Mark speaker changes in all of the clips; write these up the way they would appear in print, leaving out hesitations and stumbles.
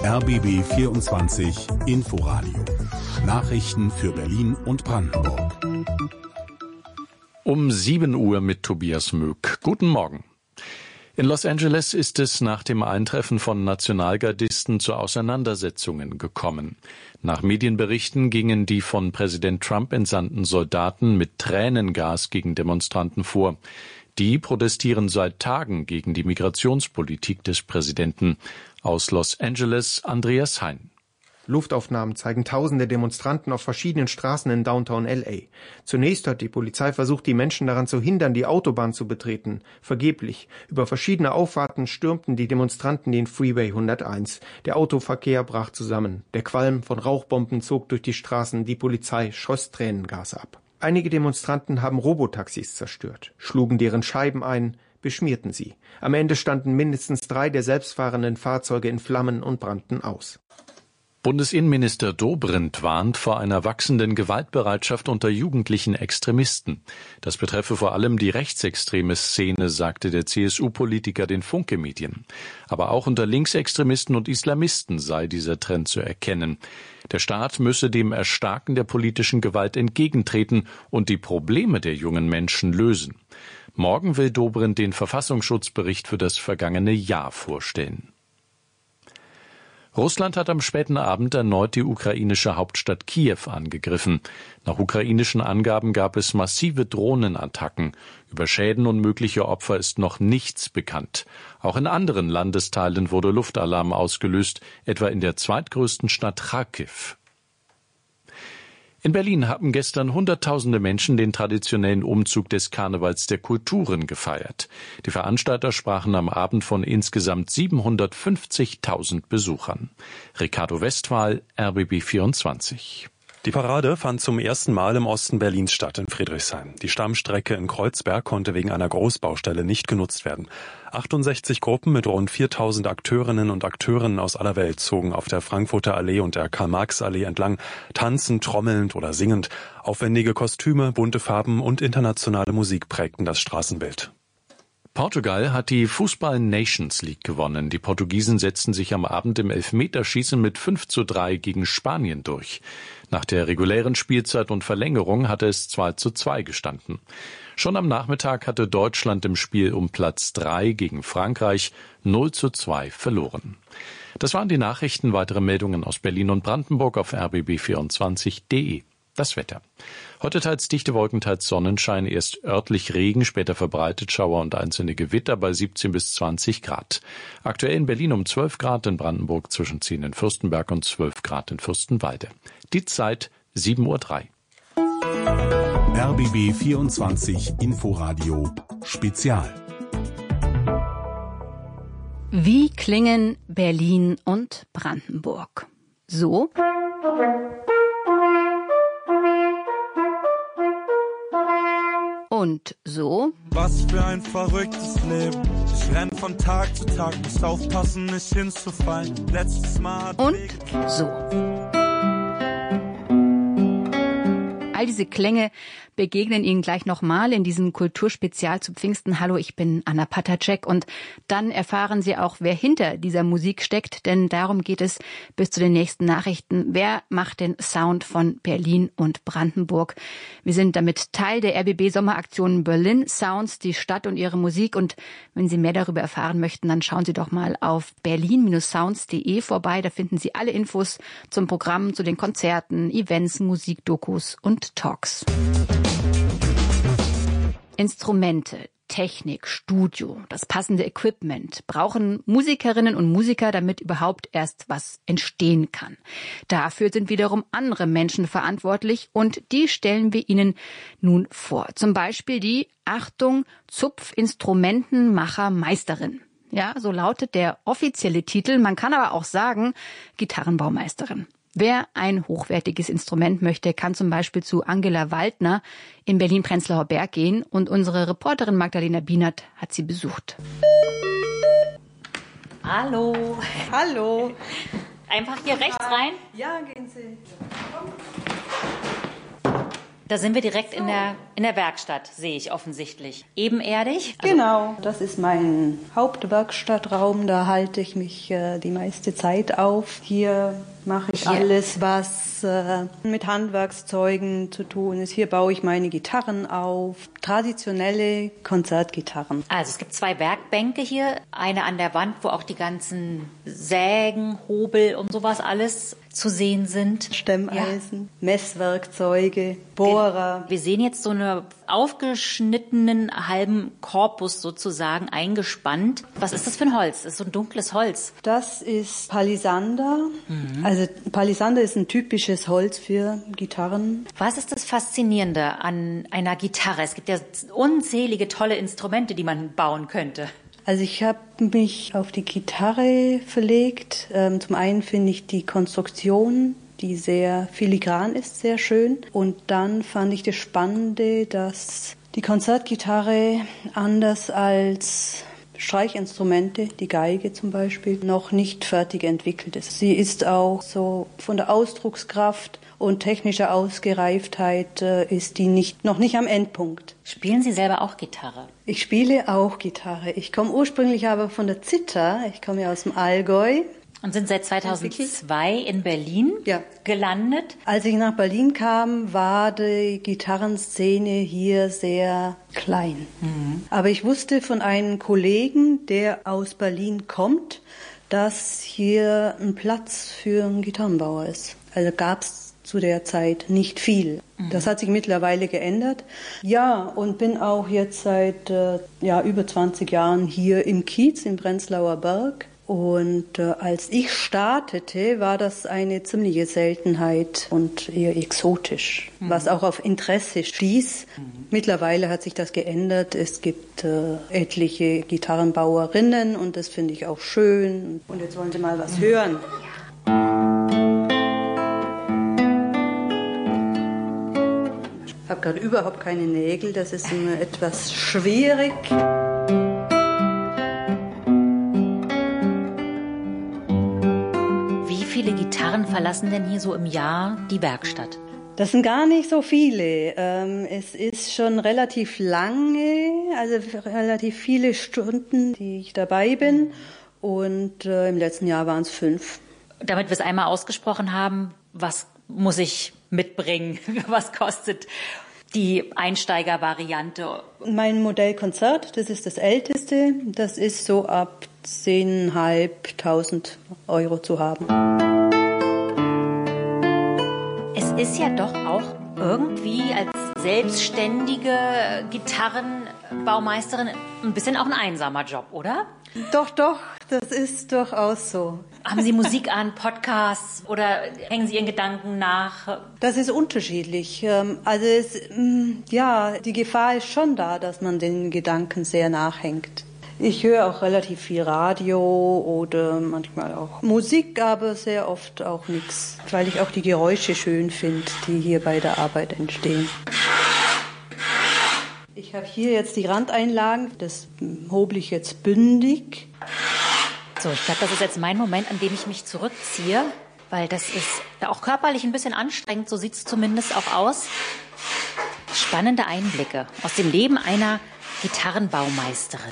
Speaker 1: RBB 24 Inforadio. Nachrichten für Berlin und Brandenburg.
Speaker 2: Um 7 Uhr mit Tobias Möck. Guten Morgen. In Los Angeles ist es nach dem Eintreffen von Nationalgardisten zu Auseinandersetzungen gekommen. Nach Medienberichten gingen die von Präsident Trump entsandten Soldaten mit Tränengas gegen Demonstranten vor. Die protestieren seit Tagen gegen die Migrationspolitik des Präsidenten. Aus Los Angeles, Andreas Hein.
Speaker 3: Luftaufnahmen zeigen tausende Demonstranten auf verschiedenen Straßen in Downtown L.A. Zunächst hat die Polizei versucht, die Menschen daran zu hindern, die Autobahn zu betreten. Vergeblich. Über verschiedene Auffahrten stürmten die Demonstranten den Freeway 101. Der Autoverkehr brach zusammen. Der Qualm von Rauchbomben zog durch die Straßen. Die Polizei schoss Tränengas ab. Einige Demonstranten haben Robotaxis zerstört, schlugen deren Scheiben ein, beschmierten sie. Am Ende standen mindestens 3 der selbstfahrenden Fahrzeuge in Flammen und brannten aus.
Speaker 2: Bundesinnenminister Dobrindt warnt vor einer wachsenden Gewaltbereitschaft unter jugendlichen Extremisten. Das betreffe vor allem die rechtsextreme Szene, sagte der CSU-Politiker den Funke-Medien. Aber auch unter Linksextremisten und Islamisten sei dieser Trend zu erkennen. Der Staat müsse dem Erstarken der politischen Gewalt entgegentreten und die Probleme der jungen Menschen lösen. Morgen will Dobrindt den Verfassungsschutzbericht für das vergangene Jahr vorstellen. Russland hat am späten Abend erneut die ukrainische Hauptstadt Kiew angegriffen. Nach ukrainischen Angaben gab es massive Drohnenattacken. Über Schäden und mögliche Opfer ist noch nichts bekannt. Auch in anderen Landesteilen wurde Luftalarm ausgelöst, etwa in der zweitgrößten Stadt Charkiw. In Berlin haben gestern Hunderttausende Menschen den traditionellen Umzug des Karnevals der Kulturen gefeiert. Die Veranstalter sprachen am Abend von insgesamt 750.000 Besuchern. Ricardo Westphal, RBB 24.
Speaker 4: Die Parade fand zum ersten Mal im Osten Berlins statt, in Friedrichshain. Die Stammstrecke in Kreuzberg konnte wegen einer Großbaustelle nicht genutzt werden. 68 Gruppen mit rund 4.000 Akteurinnen und Akteuren aus aller Welt zogen auf der Frankfurter Allee und der Karl-Marx-Allee entlang, tanzend, trommelnd oder singend. Aufwendige Kostüme, bunte Farben und internationale Musik prägten das Straßenbild.
Speaker 2: Portugal hat die Fußball-Nations League gewonnen. Die Portugiesen setzten sich am Abend im Elfmeterschießen mit 5:3 gegen Spanien durch. Nach der regulären Spielzeit und Verlängerung hatte es 2:2 gestanden. Schon am Nachmittag hatte Deutschland im Spiel um Platz 3 gegen Frankreich 0:2 verloren. Das waren die Nachrichten. Weitere Meldungen aus Berlin und Brandenburg auf rbb24.de. Das Wetter. Heute teils dichte Wolken, teils Sonnenschein, erst örtlich Regen, später verbreitet Schauer und einzelne Gewitter bei 17 bis 20 Grad. Aktuell in Berlin um 12 Grad, in Brandenburg zwischen 10 in Fürstenberg und 12 Grad in Fürstenwalde. Die Zeit 7:03 Uhr.
Speaker 1: RBB 24 Inforadio Spezial.
Speaker 5: Wie klingen Berlin und Brandenburg? So? Und so?
Speaker 6: Was für ein verrücktes Leben. Ich renn von Tag zu Tag, muss aufpassen, nicht hinzufallen. Letztes Mal.
Speaker 5: Und so. All diese Klänge begegnen Ihnen gleich nochmal in diesem Kulturspezial zu Pfingsten. Hallo, ich bin Anna Patacek und dann erfahren Sie auch, wer hinter dieser Musik steckt, denn darum geht es bis zu den nächsten Nachrichten. Wer macht den Sound von Berlin und Brandenburg? Wir sind damit Teil der RBB-Sommeraktion Berlin Sounds, die Stadt und ihre Musik. Und wenn Sie mehr darüber erfahren möchten, dann schauen Sie doch mal auf berlin-sounds.de vorbei. Da finden Sie alle Infos zum Programm, zu den Konzerten, Events, Musikdokus und Talks. Instrumente, Technik, Studio, das passende Equipment brauchen Musikerinnen und Musiker, damit überhaupt erst was entstehen kann. Dafür sind wiederum andere Menschen verantwortlich und die stellen wir Ihnen nun vor. Zum Beispiel die, Achtung, Zupfinstrumentenmacher-Meisterin. Ja, so lautet der offizielle Titel. Man kann aber auch sagen, Gitarrenbaumeisterin. Wer ein hochwertiges Instrument möchte, kann zum Beispiel zu Angela Waldner in Berlin-Prenzlauer Berg gehen und unsere Reporterin Magdalena Bienert hat sie besucht.
Speaker 7: Hallo.
Speaker 8: Hallo.
Speaker 7: Einfach hier rechts rein?
Speaker 8: Ja, gehen Sie.
Speaker 7: Da sind wir direkt in der Werkstatt, sehe ich offensichtlich. Ebenerdig?
Speaker 8: Genau, das ist mein Hauptwerkstattraum, da halte ich mich die meiste Zeit auf. Hier mache ich alles, was mit Handwerkszeugen zu tun ist. Hier baue ich meine Gitarren auf, traditionelle Konzertgitarren.
Speaker 7: Also es gibt 2 Werkbänke hier, eine an der Wand, wo auch die ganzen Sägen, Hobel und sowas alles zu sehen sind.
Speaker 8: Stemmeisen, Messwerkzeuge, Bohrer.
Speaker 7: Wir sehen jetzt so einen aufgeschnittenen halben Korpus sozusagen eingespannt. Was ist das für ein Holz? Das ist so ein dunkles Holz.
Speaker 8: Das ist Palisander. Also Palisander ist ein typisches Holz für Gitarren.
Speaker 7: Was ist das Faszinierende an einer Gitarre? Es gibt ja unzählige tolle Instrumente, die man bauen könnte.
Speaker 8: Also ich habe mich auf die Gitarre verlegt. Zum einen finde ich die Konstruktion, die sehr filigran ist, sehr schön. Und dann fand ich das Spannende, dass die Konzertgitarre anders als Streichinstrumente, die Geige zum Beispiel, noch nicht fertig entwickelt ist. Sie ist auch so von der Ausdruckskraft und technischer Ausgereiftheit ist die noch nicht am Endpunkt.
Speaker 7: Spielen Sie selber auch Gitarre?
Speaker 8: Ich spiele auch Gitarre. Ich komme ursprünglich aber von der Zither. Ich komme ja aus dem Allgäu.
Speaker 7: Und sind seit 2002 in Berlin gelandet?
Speaker 8: Als ich nach Berlin kam, war die Gitarrenszene hier sehr klein. Aber ich wusste von einem Kollegen, der aus Berlin kommt, dass hier ein Platz für einen Gitarrenbauer ist. Also gab es zu der Zeit nicht viel. Das hat sich mittlerweile geändert. Ja, und bin auch jetzt seit über 20 Jahren hier im Kiez, im Prenzlauer Berg. Und als ich startete, war das eine ziemliche Seltenheit und eher exotisch, was auch auf Interesse stieß. Mittlerweile hat sich das geändert. Es gibt etliche Gitarrenbauerinnen und das finde ich auch schön. Und jetzt wollen Sie mal was hören. Ich habe gerade überhaupt keine Nägel, das ist immer etwas schwierig.
Speaker 7: Wie viele Gitarren verlassen denn hier so im Jahr die Werkstatt?
Speaker 8: Das sind gar nicht so viele. Es ist schon relativ lange, also relativ viele Stunden, die ich dabei bin. Und im letzten Jahr waren es 5.
Speaker 7: Damit wir es einmal ausgesprochen haben, was muss ich mitbringen? Was kostet die Einsteigervariante?
Speaker 8: Mein Modellkonzert, das ist das älteste, das ist so ab 10.500 € zu haben.
Speaker 7: Es ist ja doch auch irgendwie als selbstständige Gitarrenbaumeisterin ein bisschen auch ein einsamer Job, oder?
Speaker 8: Doch, das ist durchaus so.
Speaker 7: Haben Sie Musik an, Podcasts oder hängen Sie Ihren Gedanken nach?
Speaker 8: Das ist unterschiedlich. Also die Gefahr ist schon da, dass man den Gedanken sehr nachhängt. Ich höre auch relativ viel Radio oder manchmal auch Musik, aber sehr oft auch nichts, weil ich auch die Geräusche schön finde, die hier bei der Arbeit entstehen. Ich habe hier jetzt die Randeinlagen, das hobel ich jetzt bündig.
Speaker 7: So, ich glaube, das ist jetzt mein Moment, an dem ich mich zurückziehe, weil das ist auch körperlich ein bisschen anstrengend, so sieht es zumindest auch aus. Spannende Einblicke aus dem Leben einer Gitarrenbaumeisterin.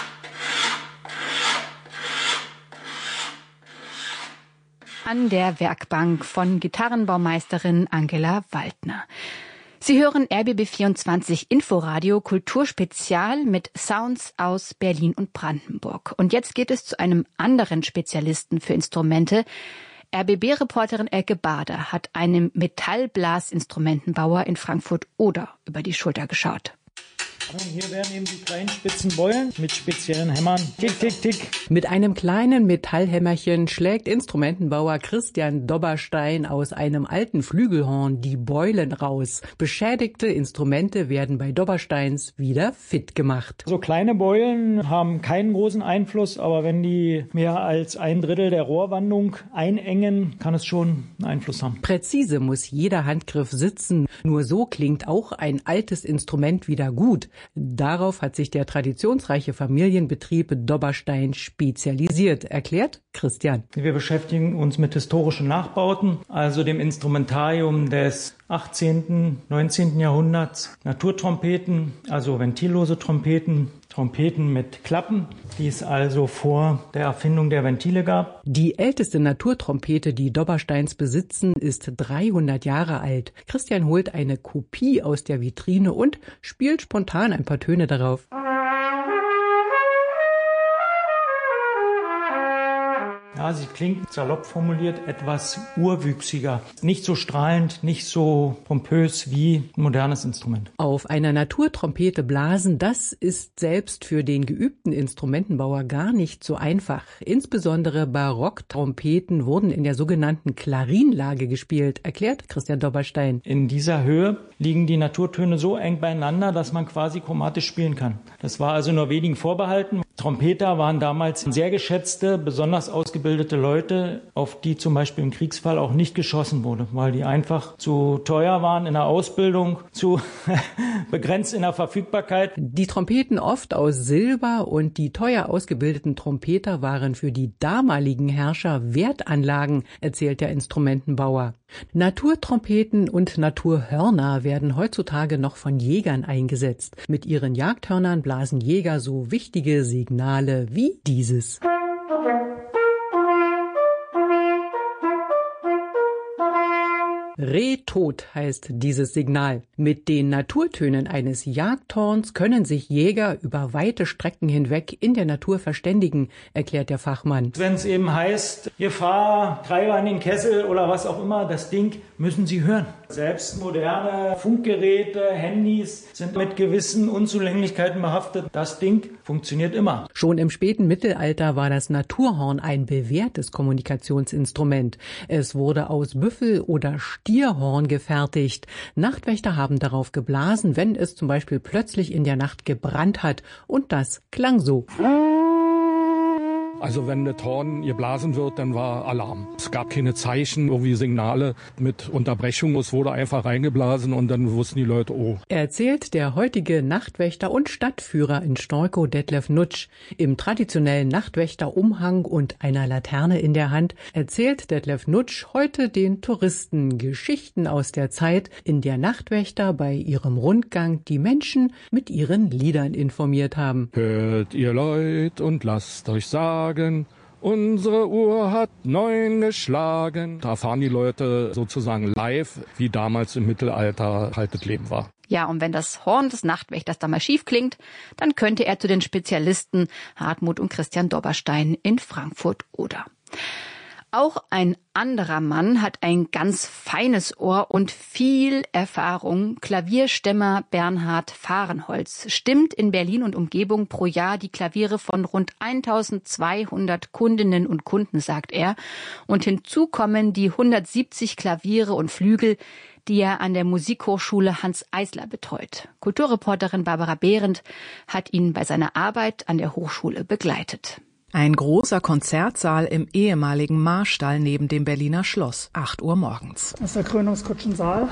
Speaker 5: An der Werkbank von Gitarrenbaumeisterin Angela Waldner. Sie hören RBB24 Inforadio Kulturspezial mit Sounds aus Berlin und Brandenburg. Und jetzt geht es zu einem anderen Spezialisten für Instrumente. RBB-Reporterin Elke Bader hat einem Metallblasinstrumentenbauer in Frankfurt-Oder über die Schulter geschaut.
Speaker 9: Und hier werden eben die kleinen spitzen Beulen mit speziellen Hämmern. Tick, tick, tick.
Speaker 10: Mit einem kleinen Metallhämmerchen schlägt Instrumentenbauer Christian Dobberstein aus einem alten Flügelhorn die Beulen raus. Beschädigte Instrumente werden bei Dobbersteins wieder fit gemacht.
Speaker 9: So kleine Beulen haben keinen großen Einfluss, aber wenn die mehr als 1/3 der Rohrwandung einengen, kann es schon einen Einfluss haben.
Speaker 10: Präzise muss jeder Handgriff sitzen. Nur so klingt auch ein altes Instrument wieder gut. Darauf hat sich der traditionsreiche Familienbetrieb Dobberstein spezialisiert, erklärt Christian.
Speaker 9: Wir beschäftigen uns mit historischen Nachbauten, also dem Instrumentarium des 18., 19. Jahrhunderts, Naturtrompeten, also ventillose Trompeten, Trompeten mit Klappen, die es also vor der Erfindung der Ventile gab.
Speaker 10: Die älteste Naturtrompete, die Dobbersteins besitzen, ist 300 Jahre alt. Christian holt eine Kopie aus der Vitrine und spielt spontan ein paar Töne darauf.
Speaker 9: Ja, sie klingt, salopp formuliert, etwas urwüchsiger. Nicht so strahlend, nicht so pompös wie ein modernes Instrument.
Speaker 10: Auf einer Naturtrompete blasen, das ist selbst für den geübten Instrumentenbauer gar nicht so einfach. Insbesondere Barocktrompeten wurden in der sogenannten Klarinlage gespielt, erklärt Christian Dobberstein.
Speaker 9: In dieser Höhe liegen die Naturtöne so eng beieinander, dass man quasi chromatisch spielen kann. Das war also nur wenigen vorbehalten. Trompeter waren damals sehr geschätzte, besonders ausgebildete Leute, auf die zum Beispiel im Kriegsfall auch nicht geschossen wurde, weil die einfach zu teuer waren in der Ausbildung, zu begrenzt in der Verfügbarkeit.
Speaker 10: Die Trompeten oft aus Silber und die teuer ausgebildeten Trompeter waren für die damaligen Herrscher Wertanlagen, erzählt der Instrumentenbauer. Naturtrompeten und Naturhörner werden heutzutage noch von Jägern eingesetzt. Mit ihren Jagdhörnern blasen Jäger so wichtige Signale wie dieses. Reh-tot heißt dieses Signal. Mit den Naturtönen eines Jagdhorns können sich Jäger über weite Strecken hinweg in der Natur verständigen, erklärt der Fachmann.
Speaker 9: Wenn es eben heißt, Gefahr, Treiber in den Kessel oder was auch immer, das Ding müssen Sie hören. Selbst moderne Funkgeräte, Handys sind mit gewissen Unzulänglichkeiten behaftet. Das Ding funktioniert immer.
Speaker 10: Schon im späten Mittelalter war das Naturhorn ein bewährtes Kommunikationsinstrument. Es wurde aus Büffel- oder Stierhorn gefertigt. Nachtwächter haben darauf geblasen, wenn es zum Beispiel plötzlich in der Nacht gebrannt hat. Und das klang so.
Speaker 11: Also wenn das Horn geblasen wird, dann war Alarm. Es gab keine Zeichen, irgendwie Signale mit Unterbrechung. Es wurde einfach reingeblasen und dann wussten die Leute, oh.
Speaker 10: Erzählt der heutige Nachtwächter und Stadtführer in Storkow Detlef Nutsch. Im traditionellen Nachtwächterumhang und einer Laterne in der Hand erzählt Detlef Nutsch heute den Touristen Geschichten aus der Zeit, in der Nachtwächter bei ihrem Rundgang die Menschen mit ihren Liedern informiert haben.
Speaker 11: Hört ihr Leut und lasst euch sagen, unsere Uhr hat 9 geschlagen. Da erfahren die Leute sozusagen live, wie damals im Mittelalter halt das Leben war.
Speaker 5: Ja, und wenn das Horn des Nachtwächters da mal schief klingt, dann könnte er zu den Spezialisten Hartmut und Christian Dobberstein in Frankfurt-Oder. Auch ein anderer Mann hat ein ganz feines Ohr und viel Erfahrung. Klavierstemmer Bernhard Fahrenholz stimmt in Berlin und Umgebung pro Jahr die Klaviere von rund 1200 Kundinnen und Kunden, sagt er. Und hinzu kommen die 170 Klaviere und Flügel, die er an der Musikhochschule Hanns Eisler betreut. Kulturreporterin Barbara Behrendt hat ihn bei seiner Arbeit an der Hochschule begleitet.
Speaker 12: Ein großer Konzertsaal im ehemaligen Marstall neben dem Berliner Schloss, 8 Uhr morgens.
Speaker 13: Das ist der Krönungskutschensaal.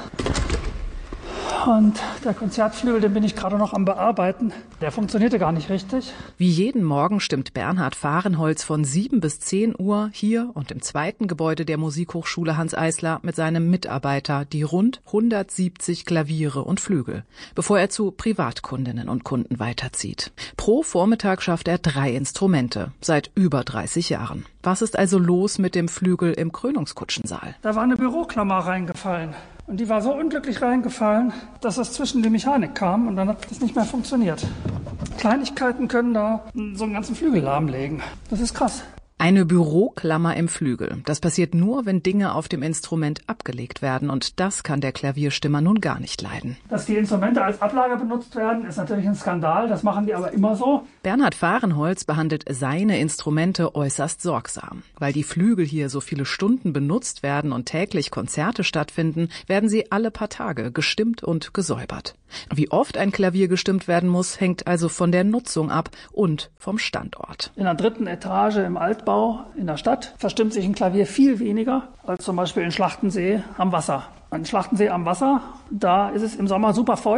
Speaker 13: Und der Konzertflügel, den bin ich gerade noch am Bearbeiten. Der funktionierte gar nicht richtig.
Speaker 12: Wie jeden Morgen stimmt Bernhard Fahrenholz von 7 bis 10 Uhr hier und im zweiten Gebäude der Musikhochschule Hanns Eisler mit seinem Mitarbeiter die rund 170 Klaviere und Flügel, bevor er zu Privatkundinnen und Kunden weiterzieht. Pro Vormittag schafft er 3 Instrumente, seit über 30 Jahren. Was ist also los mit dem Flügel im Krönungskutschensaal?
Speaker 13: Da war eine Büroklammer reingefallen. Und die war so unglücklich reingefallen, dass das zwischen die Mechanik kam und dann hat das nicht mehr funktioniert. Kleinigkeiten können da so einen ganzen Flügel lahmlegen. Das ist krass.
Speaker 12: Eine Büroklammer im Flügel. Das passiert nur, wenn Dinge auf dem Instrument abgelegt werden. Und das kann der Klavierstimmer nun gar nicht leiden.
Speaker 13: Dass die Instrumente als Ablage benutzt werden, ist natürlich ein Skandal. Das machen die aber immer so.
Speaker 12: Bernhard Fahrenholz behandelt seine Instrumente äußerst sorgsam. Weil die Flügel hier so viele Stunden benutzt werden und täglich Konzerte stattfinden, werden sie alle paar Tage gestimmt und gesäubert. Wie oft ein Klavier gestimmt werden muss, hängt also von der Nutzung ab und vom Standort.
Speaker 13: In der 3. Etage im Altbau in der Stadt verstimmt sich ein Klavier viel weniger als zum Beispiel in Schlachtensee am Wasser. An Schlachtensee am Wasser, da ist es im Sommer super feucht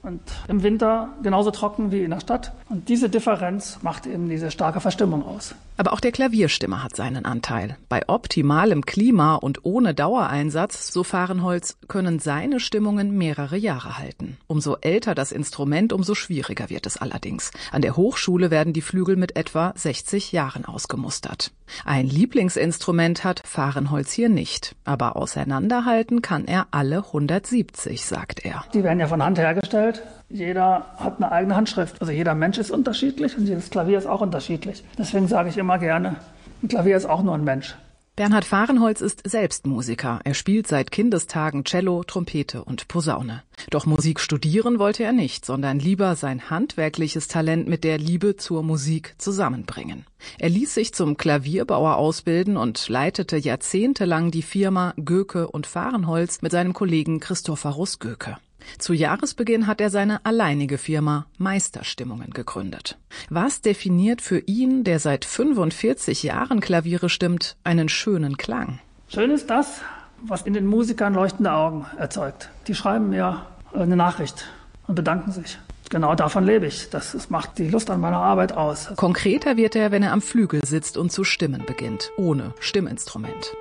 Speaker 13: und im Winter genauso trocken wie in der Stadt. Und diese Differenz macht eben diese starke Verstimmung aus.
Speaker 12: Aber auch der Klavierstimmer hat seinen Anteil. Bei optimalem Klima und ohne Dauereinsatz, so Fahrenholz, können seine Stimmungen mehrere Jahre halten. Umso älter das Instrument, umso schwieriger wird es allerdings. An der Hochschule werden die Flügel mit etwa 60 Jahren ausgemustert. Ein Lieblingsinstrument hat Fahrenholz hier nicht. Aber auseinanderhalten kann er alle 170, sagt er.
Speaker 13: Die werden ja von Hand hergestellt. Jeder hat eine eigene Handschrift. Also jeder Mensch ist unterschiedlich und jedes Klavier ist auch unterschiedlich. Deswegen sage ich immer gerne, ein Klavier ist auch nur ein Mensch.
Speaker 12: Bernhard Fahrenholz ist selbst Musiker. Er spielt seit Kindestagen Cello, Trompete und Posaune. Doch Musik studieren wollte er nicht, sondern lieber sein handwerkliches Talent mit der Liebe zur Musik zusammenbringen. Er ließ sich zum Klavierbauer ausbilden und leitete jahrzehntelang die Firma Göke und Fahrenholz mit seinem Kollegen Christophorus Göke. Zu Jahresbeginn hat er seine alleinige Firma Meisterstimmungen gegründet. Was definiert für ihn, der seit 45 Jahren Klaviere stimmt, einen schönen Klang?
Speaker 13: Schön ist das, was in den Musikern leuchtende Augen erzeugt. Die schreiben mir eine Nachricht und bedanken sich. Genau davon lebe ich. Das macht die Lust an meiner Arbeit aus.
Speaker 12: Konkreter wird er, wenn er am Flügel sitzt und zu stimmen beginnt, ohne Stimminstrument.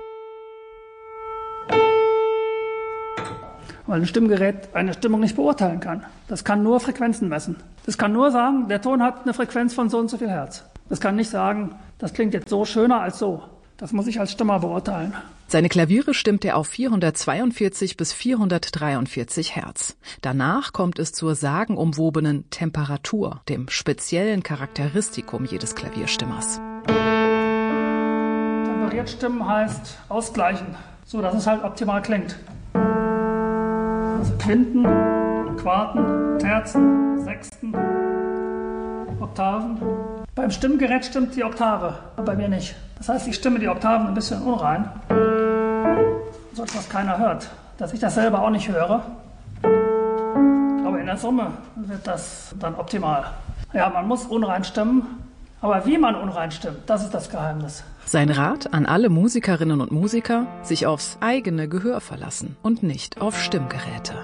Speaker 13: Weil ein Stimmgerät eine Stimmung nicht beurteilen kann. Das kann nur Frequenzen messen. Das kann nur sagen, der Ton hat eine Frequenz von so und so viel Hertz. Das kann nicht sagen, das klingt jetzt so schöner als so. Das muss ich als Stimmer beurteilen.
Speaker 12: Seine Klaviere stimmt er auf 442 bis 443 Hertz. Danach kommt es zur sagenumwobenen Temperatur, dem speziellen Charakteristikum jedes Klavierstimmers.
Speaker 13: Temperiert stimmen heißt ausgleichen, so dass es halt optimal klingt. Also Quinten, Quarten, Terzen, Sechsten, Oktaven. Beim Stimmgerät stimmt die Oktave, bei mir nicht. Das heißt, ich stimme die Oktaven ein bisschen unrein, so dass keiner hört, dass ich das selber auch nicht höre. Aber in der Summe wird das dann optimal. Ja, man muss unrein stimmen, aber wie man unrein stimmt, das ist das Geheimnis.
Speaker 12: Sein Rat an alle Musikerinnen und Musiker, sich aufs eigene Gehör verlassen und nicht auf Stimmgeräte.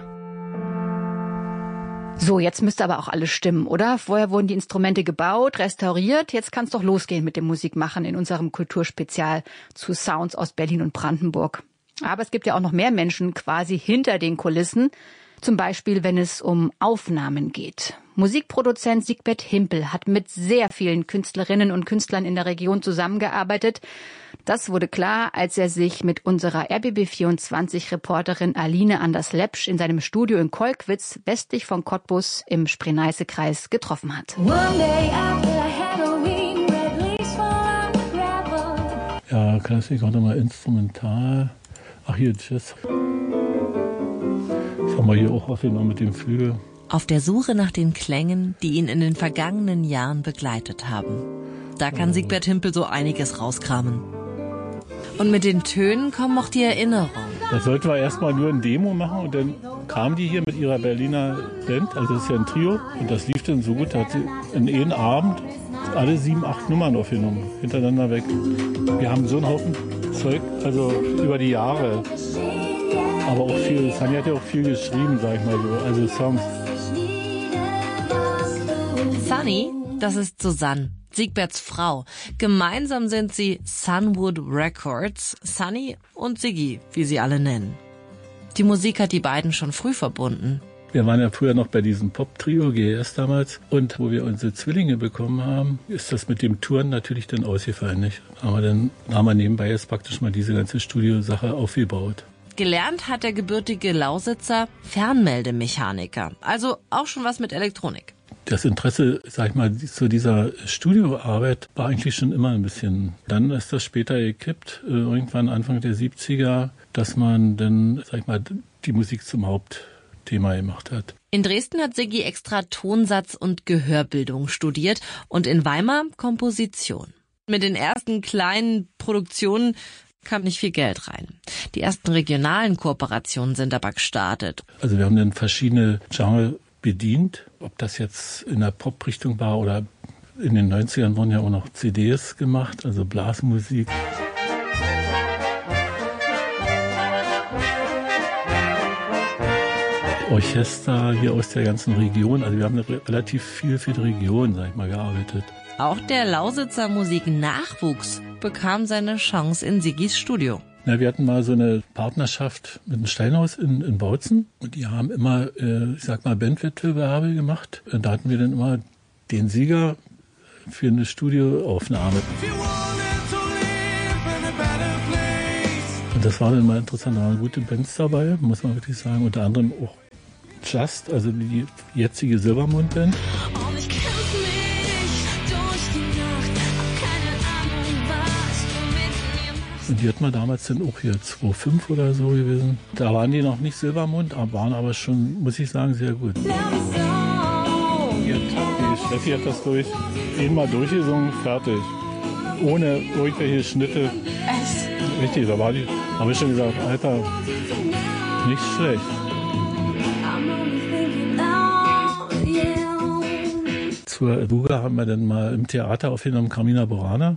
Speaker 5: So, jetzt müsste aber auch alles stimmen, oder? Vorher wurden die Instrumente gebaut, restauriert. Jetzt kann es doch losgehen mit dem Musikmachen in unserem Kulturspezial zu Sounds aus Berlin und Brandenburg. Aber es gibt ja auch noch mehr Menschen quasi hinter den Kulissen. Zum Beispiel, wenn es um Aufnahmen geht. Musikproduzent Siegbert Himpel hat mit sehr vielen Künstlerinnen und Künstlern in der Region zusammengearbeitet. Das wurde klar, als er sich mit unserer RBB24-Reporterin Aline Anders-Lepsch in seinem Studio in Kolkwitz, westlich von Cottbus im Spree-Neiße-Kreis, getroffen hat.
Speaker 14: Ja, Klassik auch nochmal instrumental. Ach, hier Jazz. Das haben wir hier auch aufgenommen mit dem Flügel.
Speaker 15: Auf der Suche nach den Klängen, die ihn in den vergangenen Jahren begleitet haben. Da kann Siegbert Himpel so einiges rauskramen. Und mit den Tönen kommen auch die Erinnerungen.
Speaker 14: Das sollten wir erstmal nur ein Demo machen und dann kam die hier mit ihrer Berliner Band, also das ist ja ein Trio, und das lief dann so gut, da hat sie in einem Abend alle 7, 8 Nummern aufgenommen, hintereinander weg. Wir haben so einen Haufen Zeug, also über die Jahre, aber auch viel, Sunny hat ja auch viel geschrieben, sag ich mal so, also Songs.
Speaker 15: Sunny, das ist Susanne, Siegberts Frau. Gemeinsam sind sie Sunwood Records, Sunny und Siggi, wie sie alle nennen. Die Musik hat die beiden schon früh verbunden.
Speaker 14: Wir waren ja früher noch bei diesem Pop-Trio, GES damals, und wo wir unsere Zwillinge bekommen haben, ist das mit dem Touren natürlich dann ausgefallen, nicht? Aber dann haben wir nebenbei jetzt praktisch mal diese ganze Studiosache aufgebaut.
Speaker 15: Gelernt hat der gebürtige Lausitzer Fernmeldemechaniker, also auch schon was mit Elektronik.
Speaker 14: Das Interesse, sag ich mal, zu dieser Studioarbeit war eigentlich schon immer ein bisschen. Dann ist das später gekippt, irgendwann Anfang der 70er, dass man dann, sag ich mal, die Musik zum Hauptthema gemacht hat.
Speaker 15: In Dresden hat Siggi extra Tonsatz und Gehörbildung studiert und in Weimar Komposition. Mit den ersten kleinen Produktionen kam nicht viel Geld rein. Die ersten regionalen Kooperationen sind aber gestartet.
Speaker 14: Also wir haben dann verschiedene Genres bedient, ob das jetzt in der Pop-Richtung war oder in den 90ern wurden ja auch noch CDs gemacht, also Blasmusik. Orchester hier aus der ganzen Region. Also wir haben relativ viel für die Region, sag ich mal, gearbeitet.
Speaker 15: Auch der Lausitzer Musiknachwuchs bekam seine Chance in Siggis Studio.
Speaker 14: Na, wir hatten mal so eine Partnerschaft mit dem Steinhaus in Bautzen und die haben immer, Bandwettbewerbe gemacht. Und da hatten wir dann immer den Sieger für eine Studioaufnahme. Und das war dann mal interessant, da waren gute Bands dabei, muss man wirklich sagen. Unter anderem auch Just, also die jetzige Silbermond-Band. Und die hatten wir damals dann auch hier 2,5 oder so gewesen. Da waren die noch nicht Silbermond, waren aber schon, muss ich sagen, sehr gut. Die Steffi hat das einmal durchgesungen, fertig. Ohne irgendwelche Schnitte. Richtig, da habe ich schon gesagt, Alter, nicht schlecht. Zur Buga haben wir dann mal im Theater aufgenommen, Carmina Burana.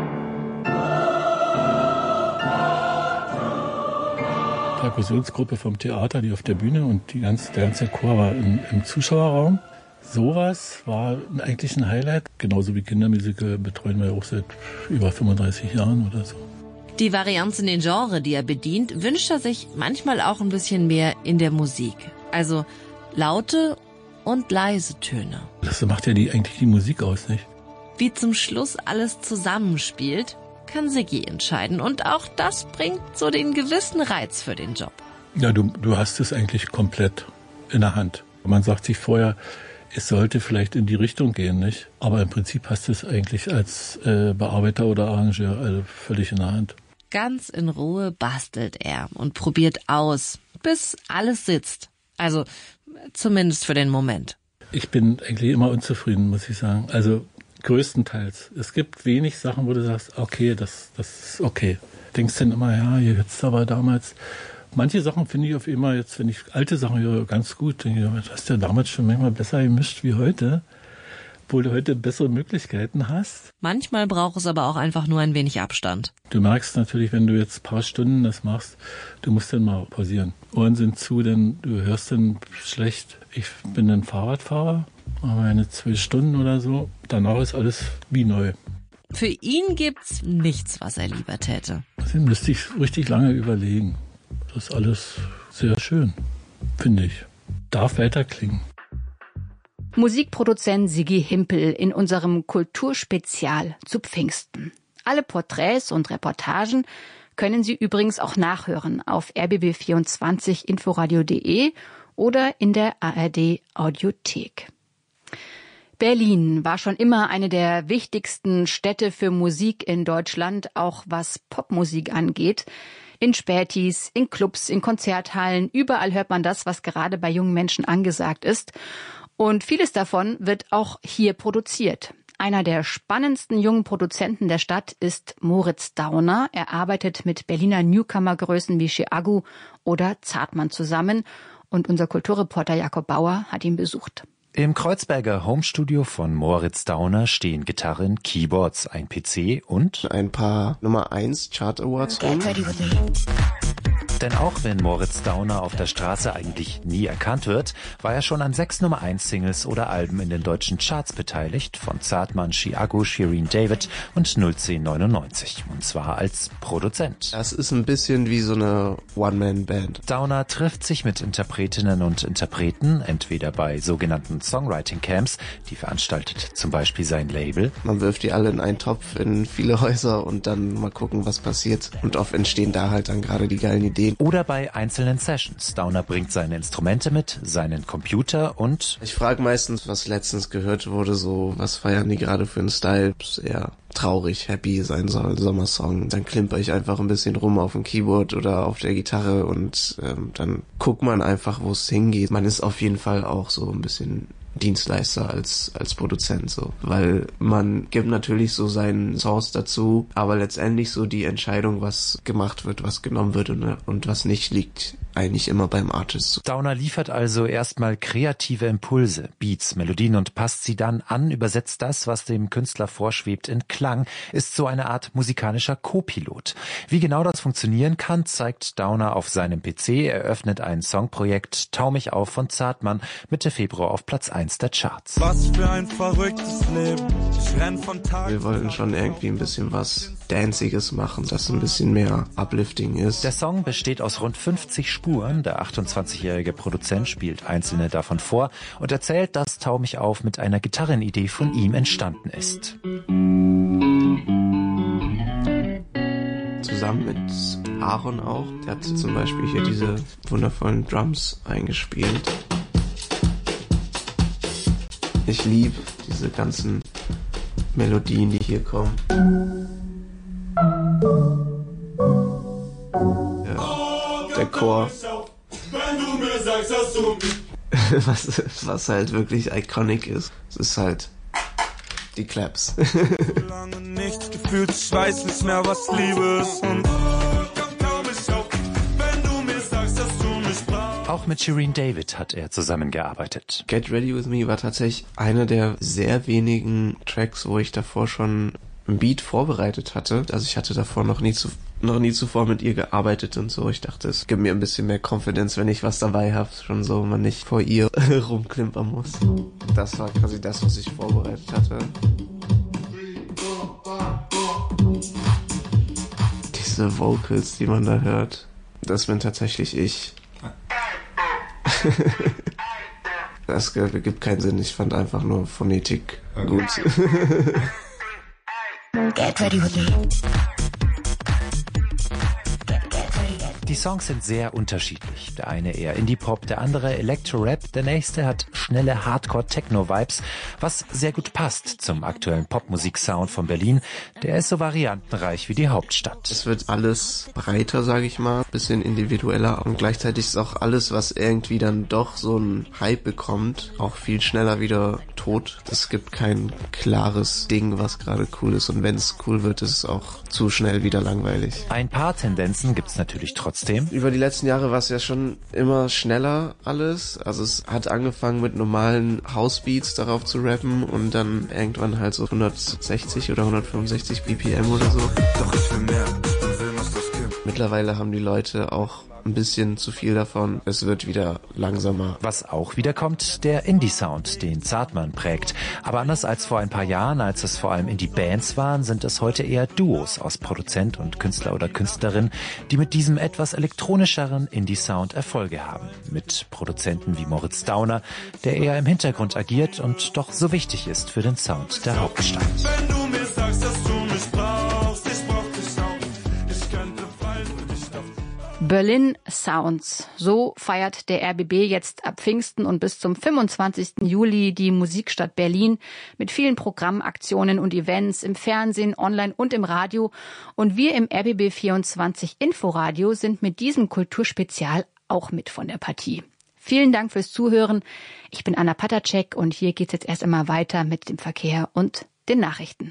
Speaker 14: Perkussionsgruppe vom Theater, die auf der Bühne und der ganze Chor war im Zuschauerraum. Sowas war eigentlich ein Highlight. Genauso wie Kindermusical betreuen wir auch seit über 35 Jahren oder so.
Speaker 15: Die Varianz in den Genre, die er bedient, wünscht er sich manchmal auch ein bisschen mehr in der Musik. Also laute und leise Töne.
Speaker 14: Das macht ja eigentlich die Musik aus, nicht?
Speaker 15: Wie zum Schluss alles zusammenspielt, kann Siggi entscheiden. Und auch das bringt so den gewissen Reiz für den Job.
Speaker 14: Ja, du hast es eigentlich komplett in der Hand. Man sagt sich vorher, es sollte vielleicht in die Richtung gehen, nicht? Aber im Prinzip hast du es eigentlich als Bearbeiter oder Arrangeur völlig in der Hand.
Speaker 15: Ganz in Ruhe bastelt er und probiert aus, bis alles sitzt. Also zumindest für den Moment.
Speaker 14: Ich bin eigentlich immer unzufrieden, muss ich sagen. Also größtenteils. Es gibt wenig Sachen, wo du sagst, okay, das ist okay. Denkst dann immer, ja, jetzt aber damals. Manche Sachen finde ich auf immer, jetzt wenn ich alte Sachen höre, ganz gut. Denke ich, das hast du ja damals schon manchmal besser gemischt wie heute. Obwohl du heute bessere Möglichkeiten hast.
Speaker 15: Manchmal braucht es aber auch einfach nur ein wenig Abstand.
Speaker 14: Du merkst natürlich, wenn du jetzt ein paar Stunden das machst, du musst dann mal pausieren. Ohren sind zu, denn du hörst dann schlecht. Ich bin ein Fahrradfahrer, aber eine 12 Stunden oder so. Danach ist alles wie neu.
Speaker 15: Für ihn gibt's nichts, was er lieber täte.
Speaker 14: Also müsste ich richtig lange überlegen. Das ist alles sehr schön, finde ich. Darf weiter klingen.
Speaker 5: Musikproduzent Siggi Himpel in unserem Kulturspezial zu Pfingsten. Alle Porträts und Reportagen können Sie übrigens auch nachhören auf rbb24inforadio.de oder in der ARD Audiothek. Berlin war schon immer eine der wichtigsten Städte für Musik in Deutschland, auch was Popmusik angeht. In Spätis, in Clubs, in Konzerthallen, überall hört man das, was gerade bei jungen Menschen angesagt ist. Und vieles davon wird auch hier produziert. Einer der spannendsten jungen Produzenten der Stadt ist Moritz Dauner. Er arbeitet mit Berliner Newcomer-Größen wie Chiago oder Zartmann zusammen. Und unser Kulturreporter Jakob Bauer hat ihn besucht.
Speaker 16: Im Kreuzberger Homestudio von Moritz Dauner stehen Gitarren, Keyboards, ein PC und
Speaker 17: ein paar Nummer 1 Chart Awards rum.
Speaker 16: Denn auch wenn Moritz Dauner auf der Straße eigentlich nie erkannt wird, war er schon an 6 Nummer 1 Singles oder Alben in den deutschen Charts beteiligt, von Zartmann, Chiago, Shirin David und 01099. Und zwar als Produzent.
Speaker 17: Das ist ein bisschen wie so eine One-Man-Band.
Speaker 16: Dauner trifft sich mit Interpretinnen und Interpreten, entweder bei sogenannten Songwriting-Camps, die veranstaltet zum Beispiel sein Label.
Speaker 17: Man wirft die alle in einen Topf in viele Häuser und dann mal gucken, was passiert. Und oft entstehen da halt dann gerade die geilen Ideen.
Speaker 16: Oder bei einzelnen Sessions. Dauner bringt seine Instrumente mit, seinen Computer und...
Speaker 17: Ich frage meistens, was letztens gehört wurde, so, was feiern die gerade für einen Style? Eher traurig, happy sein soll, Sommersong. Dann klimper ich einfach ein bisschen rum auf dem Keyboard oder auf der Gitarre und dann guckt man einfach, wo es hingeht. Man ist auf jeden Fall auch so ein bisschen Dienstleister als Produzent, so, weil man gibt natürlich so seinen Source dazu, aber letztendlich so die Entscheidung, was gemacht wird, was genommen wird und was nicht, liegt eigentlich immer beim Artist.
Speaker 16: Downer liefert also erstmal kreative Impulse, Beats, Melodien und passt sie dann an, übersetzt das, was dem Künstler vorschwebt, in Klang, ist so eine Art musikalischer Co-Pilot. Wie genau das funktionieren kann, zeigt Downer auf seinem PC, eröffnet ein Songprojekt Tau mich auf von Zartmann, Mitte Februar auf Platz 1 der Charts.
Speaker 6: Was für ein verrücktes Leben. Ich renn von Tag.
Speaker 17: Wir wollten schon irgendwie ein bisschen was Danciges machen, das ein bisschen mehr uplifting ist.
Speaker 16: Der Song besteht aus rund 50 Spuren. Der 28-jährige Produzent spielt einzelne davon vor und erzählt, dass Tau mich auf mit einer Gitarrenidee von ihm entstanden ist.
Speaker 17: Zusammen mit Aaron auch. Der hat zum Beispiel hier diese wundervollen Drums eingespielt. Ich liebe diese ganzen Melodien, die hier kommen. Ja, der Chor. Was halt wirklich iconic ist. Es ist halt die Claps.
Speaker 6: Lange nichts gefühlt, ich weiß nicht mehr, was Liebe ist. Und
Speaker 16: auch mit Shirin David hat er zusammengearbeitet.
Speaker 17: Get Ready With Me war tatsächlich einer der sehr wenigen Tracks, wo ich davor schon ein Beat vorbereitet hatte. Also ich hatte davor noch nie zuvor mit ihr gearbeitet und so. Ich dachte, es gibt mir ein bisschen mehr Confidence, wenn ich was dabei habe. Schon so, man nicht vor ihr rumklimpern muss. Das war quasi das, was ich vorbereitet hatte. Diese Vocals, die man da hört, das bin tatsächlich ich. Das gibt keinen Sinn. Ich fand einfach nur Phonetik gut.
Speaker 18: Get ready with me.
Speaker 16: Die Songs sind sehr unterschiedlich. Der eine eher Indie-Pop, der andere Electro-Rap, der nächste hat schnelle Hardcore-Techno-Vibes, was sehr gut passt zum aktuellen Popmusik-Sound von Berlin. Der ist so variantenreich wie die Hauptstadt.
Speaker 17: Es wird alles breiter, sage ich mal, bisschen individueller und gleichzeitig ist auch alles, was irgendwie dann doch so einen Hype bekommt, auch viel schneller wieder tot. Es gibt kein klares Ding, was gerade cool ist und wenn es cool wird, ist es auch zu schnell wieder langweilig.
Speaker 16: Ein paar Tendenzen gibt's natürlich trotzdem.
Speaker 17: Über die letzten Jahre war es ja schon immer schneller alles. Also es hat angefangen mit normalen Housebeats darauf zu rappen und dann irgendwann halt so 160 oder 165 BPM oder so.
Speaker 6: Doch ich will mehr, ich will, was das gibt.
Speaker 17: Mittlerweile haben die Leute auch ein bisschen zu viel davon. Es wird wieder langsamer.
Speaker 16: Was auch wieder kommt, der Indie-Sound, den Zartmann prägt. Aber anders als vor ein paar Jahren, als es vor allem Indie-Bands waren, sind es heute eher Duos aus Produzent und Künstler oder Künstlerin, die mit diesem etwas elektronischeren Indie-Sound Erfolge haben. Mit Produzenten wie Moritz Downer, der eher im Hintergrund agiert und doch so wichtig ist für den Sound der Hauptstadt.
Speaker 6: Wenn du mir sagst, dass du mich brauchst, ich brauch dich auch. Ich könnte fallen für dich doch.
Speaker 5: Berlin Sounds. So feiert der RBB jetzt ab Pfingsten und bis zum 25. Juli die Musikstadt Berlin mit vielen Programmaktionen und Events im Fernsehen, online und im Radio. Und wir im RBB 24 Inforadio sind mit diesem Kulturspezial auch mit von der Partie. Vielen Dank fürs Zuhören. Ich bin Anna Patacek und hier geht's jetzt erst einmal weiter mit dem Verkehr und den Nachrichten.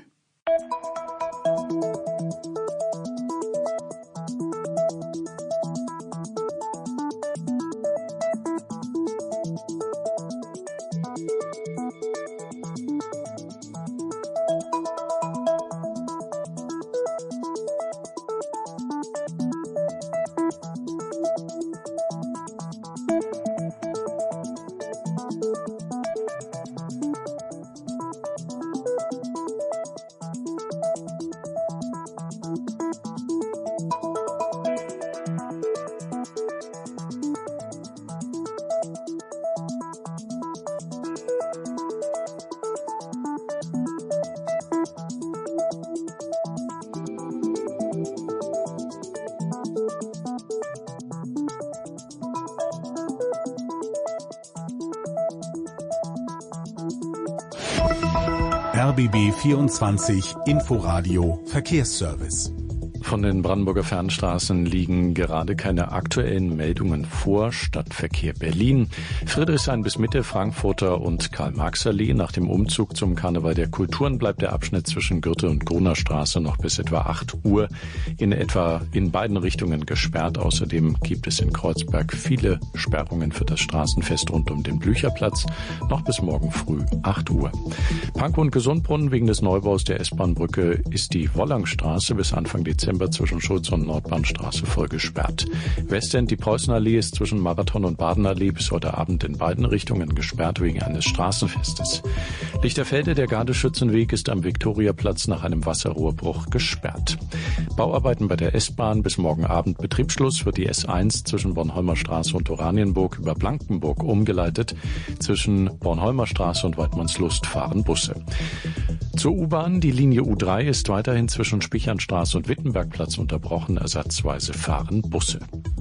Speaker 1: RBB 24 Inforadio Verkehrsservice.
Speaker 2: Von den Brandenburger Fernstraßen liegen gerade keine aktuellen Meldungen vor. Stadtverkehr Berlin, Friedrichshain bis Mitte, Frankfurter und Karl-Marx-Allee. Nach dem Umzug zum Karneval der Kulturen bleibt der Abschnitt zwischen Goethe- und Grunerstraße noch bis etwa 8 Uhr in beiden Richtungen gesperrt. Außerdem gibt es in Kreuzberg viele Sperrungen für das Straßenfest rund um den Blücherplatz, noch bis morgen früh 8 Uhr. Pankow und Gesundbrunnen, wegen des Neubaus der S-Bahn-Brücke ist die Wollangstraße bis Anfang Dezember zwischen Schulz- und Nordbahnstraße voll gesperrt. Westend, die Preußenallee ist zwischen Marathon- und Badenallee bis heute Abend in beiden Richtungen gesperrt wegen eines Straßenfestes. Lichterfelde, der Gardeschützenweg, ist am Viktoriaplatz nach einem Wasserrohrbruch gesperrt. Bauarbeiten bei der S-Bahn, bis morgen Abend Betriebsschluss, wird die S1 zwischen Bornholmer Straße und Oranienburg über Blankenburg umgeleitet. Zwischen Bornholmer Straße und Waidmannslust fahren Busse. Zur U-Bahn, die Linie U3 ist weiterhin zwischen Spichernstraße und Wittenbergplatz unterbrochen. Ersatzweise fahren Busse.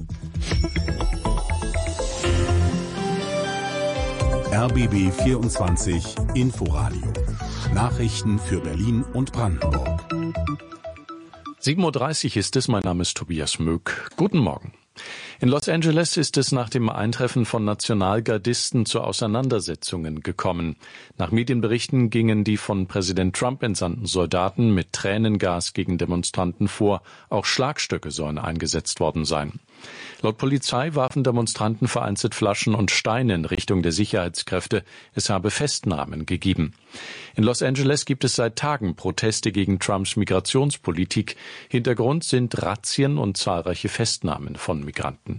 Speaker 1: RBB 24 Inforadio. Nachrichten für Berlin und Brandenburg.
Speaker 2: 7:30 Uhr ist es. Mein Name ist Tobias Möck. Guten Morgen. In Los Angeles ist es nach dem Eintreffen von Nationalgardisten zu Auseinandersetzungen gekommen. Nach Medienberichten gingen die von Präsident Trump entsandten Soldaten mit Tränengas gegen Demonstranten vor. Auch Schlagstöcke sollen eingesetzt worden sein. Laut Polizei warfen Demonstranten vereinzelt Flaschen und Steine in Richtung der Sicherheitskräfte. Es habe Festnahmen gegeben. In Los Angeles gibt es seit Tagen Proteste gegen Trumps Migrationspolitik. Hintergrund sind Razzien und zahlreiche Festnahmen von Migranten.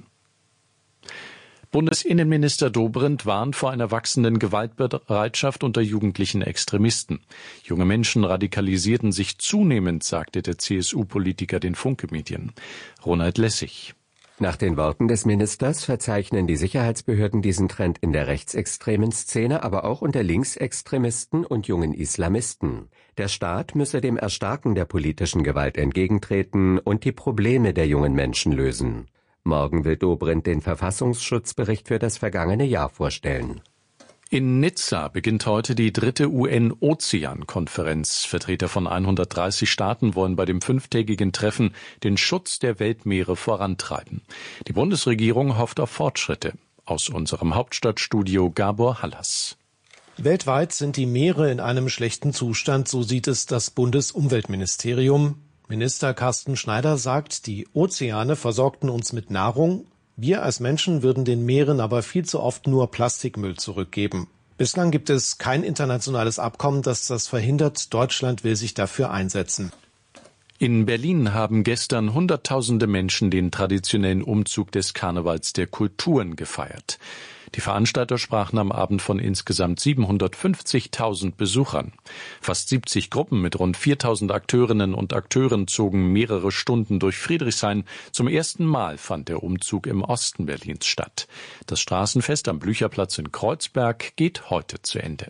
Speaker 2: Bundesinnenminister Dobrindt warnt vor einer wachsenden Gewaltbereitschaft unter jugendlichen Extremisten. Junge Menschen radikalisierten sich zunehmend, sagte der CSU-Politiker den Funke-Medien. Ronald Lessig.
Speaker 19: Nach den Worten des Ministers verzeichnen die Sicherheitsbehörden diesen Trend in der rechtsextremen Szene, aber auch unter Linksextremisten und jungen Islamisten. Der Staat müsse dem Erstarken der politischen Gewalt entgegentreten und die Probleme der jungen Menschen lösen. Morgen will Dobrindt den Verfassungsschutzbericht für das vergangene Jahr vorstellen.
Speaker 2: In Nizza beginnt heute die 3. UN-Ozean-Konferenz. Vertreter von 130 Staaten wollen bei dem 5-tägigen Treffen den Schutz der Weltmeere vorantreiben. Die Bundesregierung hofft auf Fortschritte. Aus unserem Hauptstadtstudio Gabor Hallas.
Speaker 20: Weltweit sind die Meere in einem schlechten Zustand, so sieht es das Bundesumweltministerium. Minister Carsten Schneider sagt, die Ozeane versorgten uns mit Nahrung. Wir als Menschen würden den Meeren aber viel zu oft nur Plastikmüll zurückgeben. Bislang gibt es kein internationales Abkommen, das das verhindert. Deutschland will sich dafür einsetzen.
Speaker 2: In Berlin haben gestern Hunderttausende Menschen den traditionellen Umzug des Karnevals der Kulturen gefeiert. Die Veranstalter sprachen am Abend von insgesamt 750.000 Besuchern. Fast 70 Gruppen mit rund 4.000 Akteurinnen und Akteuren zogen mehrere Stunden durch Friedrichshain. Zum ersten Mal fand der Umzug im Osten Berlins statt. Das Straßenfest am Blücherplatz in Kreuzberg geht heute zu Ende.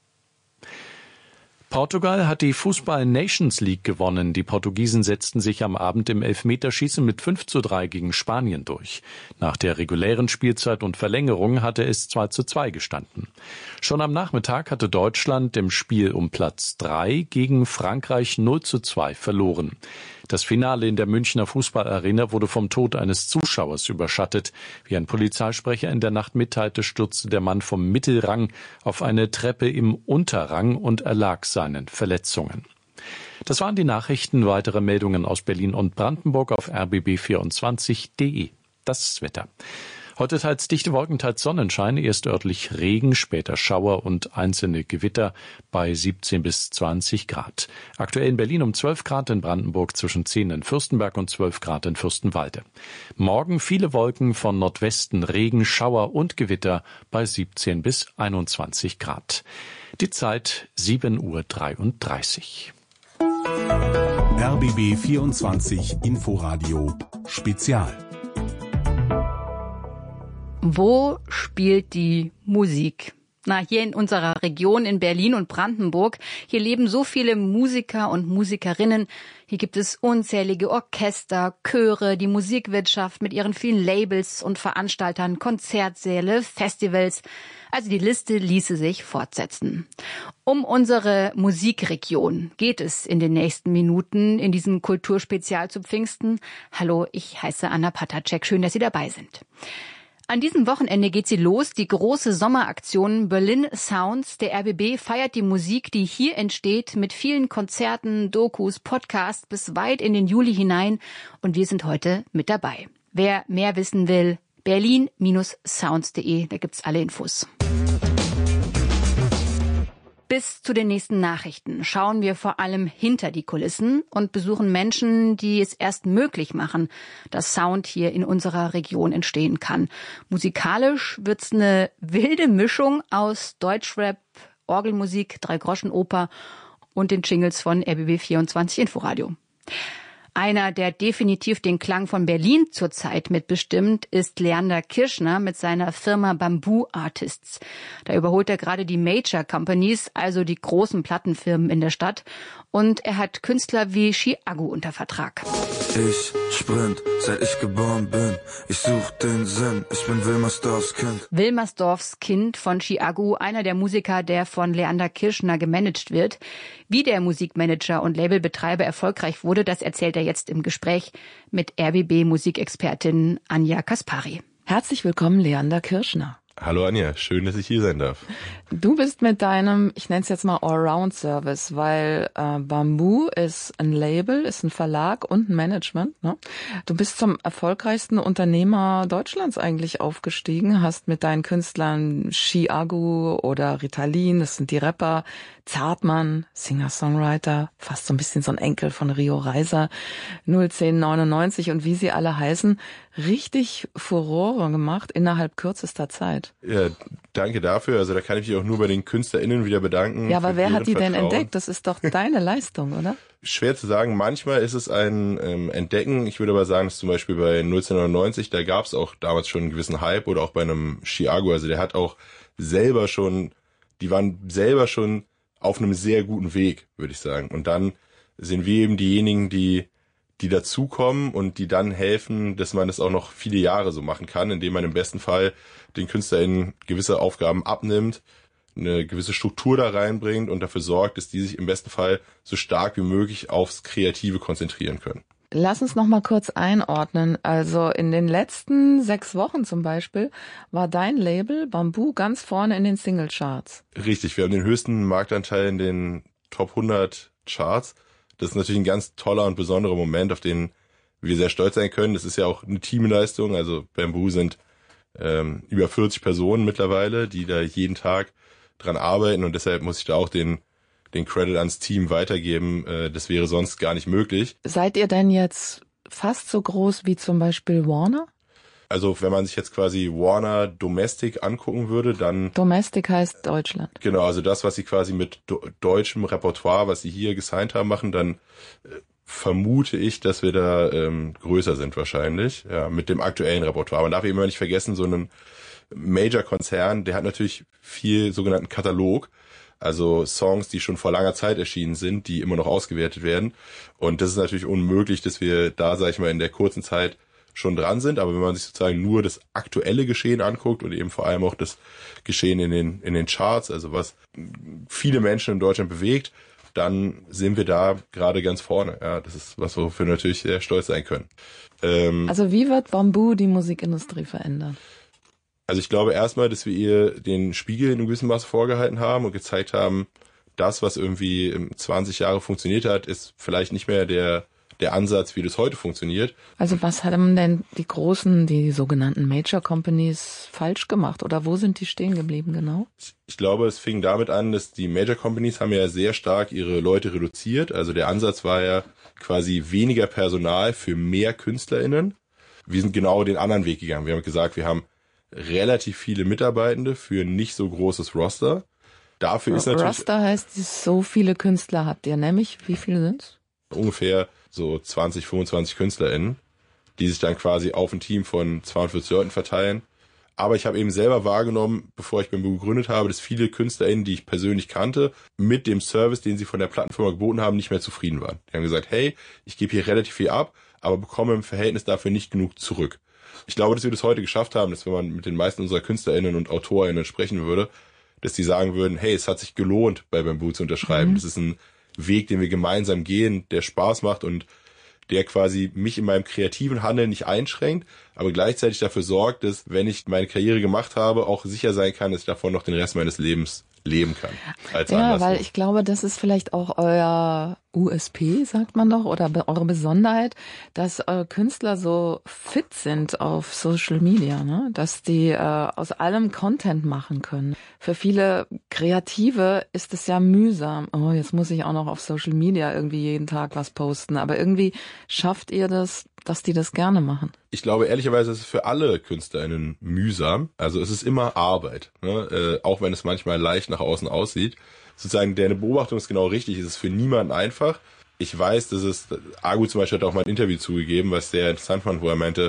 Speaker 2: Portugal hat die Fußball-Nations League gewonnen. Die Portugiesen setzten sich am Abend im Elfmeterschießen mit 5:3 gegen Spanien durch. Nach der regulären Spielzeit und Verlängerung hatte es 2:2 gestanden. Schon am Nachmittag hatte Deutschland im Spiel um Platz 3 gegen Frankreich 0:2 verloren. Das Finale in der Münchner Fußballarena wurde vom Tod eines Zuschauers überschattet. Wie ein Polizeisprecher in der Nacht mitteilte, stürzte der Mann vom Mittelrang auf eine Treppe im Unterrang und erlag seinen Verletzungen. Das waren die Nachrichten. Weitere Meldungen aus Berlin und Brandenburg auf rbb24.de. Das Wetter. Heute teils dichte Wolken, teils Sonnenschein, erst örtlich Regen, später Schauer und einzelne Gewitter bei 17 bis 20 Grad. Aktuell in Berlin um 12 Grad, in Brandenburg zwischen 10 in Fürstenberg und 12 Grad in Fürstenwalde. Morgen viele Wolken, von Nordwesten Regen, Schauer und Gewitter bei 17 bis 21 Grad. Die Zeit 7:33 Uhr.
Speaker 1: RBB 24 Inforadio Spezial.
Speaker 5: Wo spielt die Musik? Hier in unserer Region in Berlin und Brandenburg, hier leben so viele Musiker und Musikerinnen. Hier gibt es unzählige Orchester, Chöre, die Musikwirtschaft mit ihren vielen Labels und Veranstaltern, Konzertsäle, Festivals. Also die Liste ließe sich fortsetzen. Um unsere Musikregion geht es in den nächsten Minuten in diesem Kulturspezial zu Pfingsten. Hallo, ich heiße Anna Patacek. Schön, dass Sie dabei sind. An diesem Wochenende geht sie los, die große Sommeraktion Berlin Sounds. Der RBB feiert die Musik, die hier entsteht, mit vielen Konzerten, Dokus, Podcasts bis weit in den Juli hinein. Und wir sind heute mit dabei. Wer mehr wissen will, berlin-sounds.de, da gibt's alle Infos. Bis zu den nächsten Nachrichten schauen wir vor allem hinter die Kulissen und besuchen Menschen, die es erst möglich machen, dass Sound hier in unserer Region entstehen kann. Musikalisch wird's eine wilde Mischung aus Deutschrap, Orgelmusik, Dreigroschenoper und den Jingles von RBB24 Inforadio. Einer, der definitiv den Klang von Berlin zurzeit mitbestimmt, ist Leander Kirschner mit seiner Firma Bamboo Artists. Da überholt er gerade die Major Companies, also die großen Plattenfirmen in der Stadt. Und er hat Künstler wie Chiago unter Vertrag.
Speaker 21: Ich sprint, seit ich geboren bin. Ich such den Sinn, ich bin Wilmersdorfs Kind.
Speaker 5: Wilmersdorfs Kind von Chiago, einer der Musiker, der von Leander Kirschner gemanagt wird. Wie der Musikmanager und Labelbetreiber erfolgreich wurde, das erzählt er jetzt im Gespräch mit RBB-Musikexpertin Anja Kaspari.
Speaker 12: Herzlich willkommen, Leander Kirschner.
Speaker 22: Hallo Anja, schön, dass ich hier sein darf.
Speaker 12: Du bist mit deinem, ich nenne es jetzt mal Allround-Service, weil Bamboo ist ein Label, ist ein Verlag und ein Management. Ne? Du bist zum erfolgreichsten Unternehmer Deutschlands eigentlich aufgestiegen, hast mit deinen Künstlern Chiago oder Ritalin, das sind die Rapper, Zartmann, Singer-Songwriter, fast so ein bisschen so ein Enkel von Rio Reiser, 01099 und wie sie alle heißen, richtig Furore gemacht innerhalb kürzester Zeit.
Speaker 22: Ja, danke dafür. Also da kann ich mich auch nur bei den KünstlerInnen wieder bedanken.
Speaker 12: Ja, aber wer hat die denn entdeckt? Das ist doch deine Leistung, oder?
Speaker 22: Schwer zu sagen. Manchmal ist es ein Entdecken. Ich würde aber sagen, dass zum Beispiel bei 01099, da gab es auch damals schon einen gewissen Hype oder auch bei einem Chiago. Also der hat auch selber schon, die waren selber schon auf einem sehr guten Weg, würde ich sagen. Und dann sind wir eben diejenigen, die dazukommen und die dann helfen, dass man das auch noch viele Jahre so machen kann, indem man im besten Fall den KünstlerInnen gewisse Aufgaben abnimmt, eine gewisse Struktur da reinbringt und dafür sorgt, dass die sich im besten Fall so stark wie möglich aufs Kreative konzentrieren können.
Speaker 12: Lass uns noch mal kurz einordnen. Also in den letzten 6 Wochen zum Beispiel war dein Label Bamboo ganz vorne in den Singlecharts.
Speaker 22: Richtig, wir haben den höchsten Marktanteil in den Top 100 Charts. Das ist natürlich ein ganz toller und besonderer Moment, auf den wir sehr stolz sein können. Das ist ja auch eine Teamleistung. Also Bamboo sind über 40 Personen mittlerweile, die da jeden Tag dran arbeiten. Und deshalb muss ich da auch den Credit ans Team weitergeben. Das wäre sonst gar nicht möglich.
Speaker 12: Seid ihr denn jetzt fast so groß wie zum Beispiel Warner?
Speaker 22: Also wenn man sich jetzt quasi Warner Domestic angucken würde, dann...
Speaker 12: Domestic heißt Deutschland.
Speaker 22: Genau, also das, was sie quasi mit deutschem Repertoire, was sie hier gesigned haben, machen, dann vermute ich, dass wir da größer sind wahrscheinlich, ja, mit dem aktuellen Repertoire. Man darf eben immer nicht vergessen, so ein Major-Konzern, der hat natürlich viel sogenannten Katalog, also Songs, die schon vor langer Zeit erschienen sind, die immer noch ausgewertet werden. Und das ist natürlich unmöglich, dass wir da, sag ich mal, in der kurzen Zeit schon dran sind, aber wenn man sich sozusagen nur das aktuelle Geschehen anguckt und eben vor allem auch das Geschehen in den Charts, also was viele Menschen in Deutschland bewegt, dann sind wir da gerade ganz vorne. Ja, das ist was, wofür wir natürlich sehr stolz sein können.
Speaker 12: Also wie wird Bamboo die Musikindustrie verändern?
Speaker 22: Also ich glaube erstmal, dass wir ihr den Spiegel in einem gewissen Maße vorgehalten haben und gezeigt haben, das, was irgendwie 20 Jahre funktioniert hat, ist vielleicht nicht mehr der Ansatz, wie das heute funktioniert.
Speaker 12: Also was haben denn die sogenannten Major Companies falsch gemacht oder wo sind die stehen geblieben genau?
Speaker 22: Ich glaube, es fing damit an, dass die Major Companies haben ja sehr stark ihre Leute reduziert. Also der Ansatz war ja quasi weniger Personal für mehr KünstlerInnen. Wir sind genau den anderen Weg gegangen. Wir haben gesagt, wir haben relativ viele Mitarbeitende für nicht so großes Roster. Dafür ist natürlich...
Speaker 12: Roster heißt, so viele Künstler habt ihr, nämlich wie viele sind's?
Speaker 22: Ungefähr so 20, 25 KünstlerInnen, die sich dann quasi auf ein Team von 42 Leuten verteilen. Aber ich habe eben selber wahrgenommen, bevor ich Bamboo gegründet habe, dass viele KünstlerInnen, die ich persönlich kannte, mit dem Service, den sie von der Plattenfirma geboten haben, nicht mehr zufrieden waren. Die haben gesagt, hey, ich gebe hier relativ viel ab, aber bekomme im Verhältnis dafür nicht genug zurück. Ich glaube, dass wir das heute geschafft haben, dass wenn man mit den meisten unserer KünstlerInnen und AutorInnen sprechen würde, dass die sagen würden, hey, es hat sich gelohnt, bei Bamboo zu unterschreiben. Das ist ein Weg, den wir gemeinsam gehen, der Spaß macht und der quasi mich in meinem kreativen Handeln nicht einschränkt, aber gleichzeitig dafür sorgt, dass, wenn ich meine Karriere gemacht habe, auch sicher sein kann, dass ich davon noch den Rest meines Lebens leben kann.
Speaker 3: Ja, weil ich glaube, das ist vielleicht auch euer USP, sagt man doch, oder eure Besonderheit, dass Künstler so fit sind auf Social Media, ne? Dass die aus allem Content machen können. Für viele Kreative ist es ja mühsam. Oh, jetzt muss ich auch noch auf Social Media irgendwie jeden Tag was posten. Aber irgendwie schafft ihr das, dass die das gerne machen.
Speaker 22: Ich glaube, ehrlicherweise ist es für alle KünstlerInnen mühsam. Also es ist immer Arbeit, ne? Auch wenn es manchmal leicht nach außen aussieht. Sozusagen, deine Beobachtung ist genau richtig. Es ist für niemanden einfach. Ich weiß, dass es, Agu zum Beispiel hat auch mal ein Interview zugegeben, was sehr interessant fand, wo er meinte,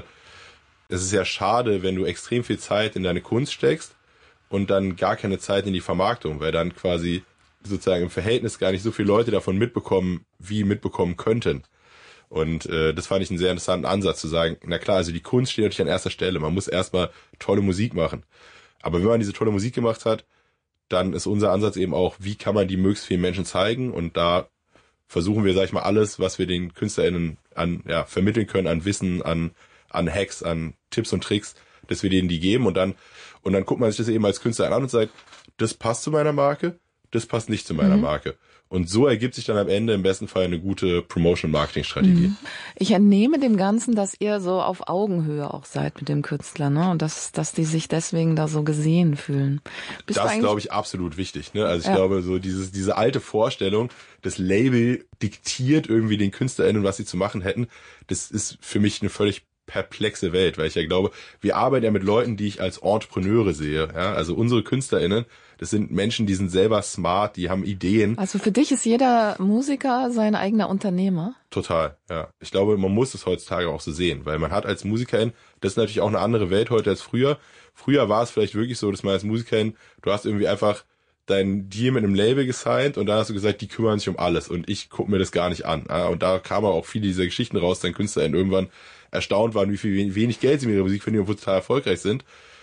Speaker 22: es ist ja schade, wenn du extrem viel Zeit in deine Kunst steckst und dann gar keine Zeit in die Vermarktung, weil dann quasi sozusagen im Verhältnis gar nicht so viele Leute davon mitbekommen, wie mitbekommen könnten. Und das fand ich einen sehr interessanten Ansatz, zu sagen, na klar, also die Kunst steht natürlich an erster Stelle. Man muss erstmal tolle Musik machen. Aber wenn man diese tolle Musik gemacht hat, dann ist unser Ansatz eben auch, wie kann man die möglichst vielen Menschen zeigen? Und da versuchen wir, sag ich mal, alles, was wir den KünstlerInnen vermitteln können, an Wissen, an Hacks, an Tipps und Tricks, dass wir denen die geben. Und dann guckt man sich das eben als Künstler an und sagt, das passt zu meiner Marke, das passt nicht zu meiner Marke. Und so ergibt sich dann am Ende im besten Fall eine gute Promotion-Marketing-Strategie.
Speaker 3: Ich entnehme dem Ganzen, dass ihr so auf Augenhöhe auch seid mit dem Künstler, ne? Und dass die sich deswegen da so gesehen fühlen.
Speaker 22: Das ist, glaube ich, absolut wichtig, ne? Also ich glaube, so diese alte Vorstellung, das Label diktiert irgendwie den KünstlerInnen, was sie zu machen hätten, das ist für mich eine völlig perplexe Welt, weil ich ja glaube, wir arbeiten ja mit Leuten, die ich als Entrepreneure sehe, ja? Also unsere KünstlerInnen, das sind Menschen, die sind selber smart, die haben Ideen.
Speaker 3: Also für dich ist jeder Musiker sein eigener Unternehmer?
Speaker 22: Total, ja. Ich glaube, man muss es heutzutage auch so sehen, weil man hat als Musikerin, das ist natürlich auch eine andere Welt heute als früher. Früher war es vielleicht wirklich so, dass man als Musikerin, du hast irgendwie einfach dein Deal mit einem Label gesigned und dann hast du gesagt, die kümmern sich um alles und ich gucke mir das gar nicht an. Und da kamen auch viele dieser Geschichten raus, dann KünstlerInnen irgendwann erstaunt waren, wie viel wenig Geld sie mit ihrer Musik verdienen, obwohl sie total erfolgreich sind.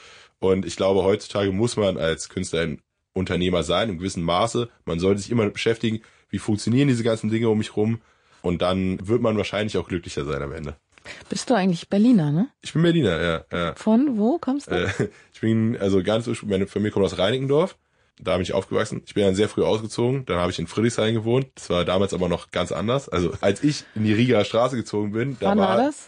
Speaker 22: Und ich glaube, heutzutage muss man als Künstler ein Unternehmer sein, im gewissen Maße. Man sollte sich immer beschäftigen, wie funktionieren diese ganzen Dinge um mich rum. Und dann wird man wahrscheinlich auch glücklicher sein am Ende.
Speaker 3: Bist du eigentlich Berliner, ne?
Speaker 22: Ich bin Berliner, ja.
Speaker 3: Von wo kommst du?
Speaker 22: Ich bin, also ganz ursprünglich, meine Familie kommt aus Reinickendorf. Da bin ich aufgewachsen. Ich bin dann sehr früh ausgezogen. Dann habe ich in Friedrichshain gewohnt. Das war damals aber noch ganz anders. Also als ich in die Rieger Straße gezogen bin,
Speaker 3: Wann war das?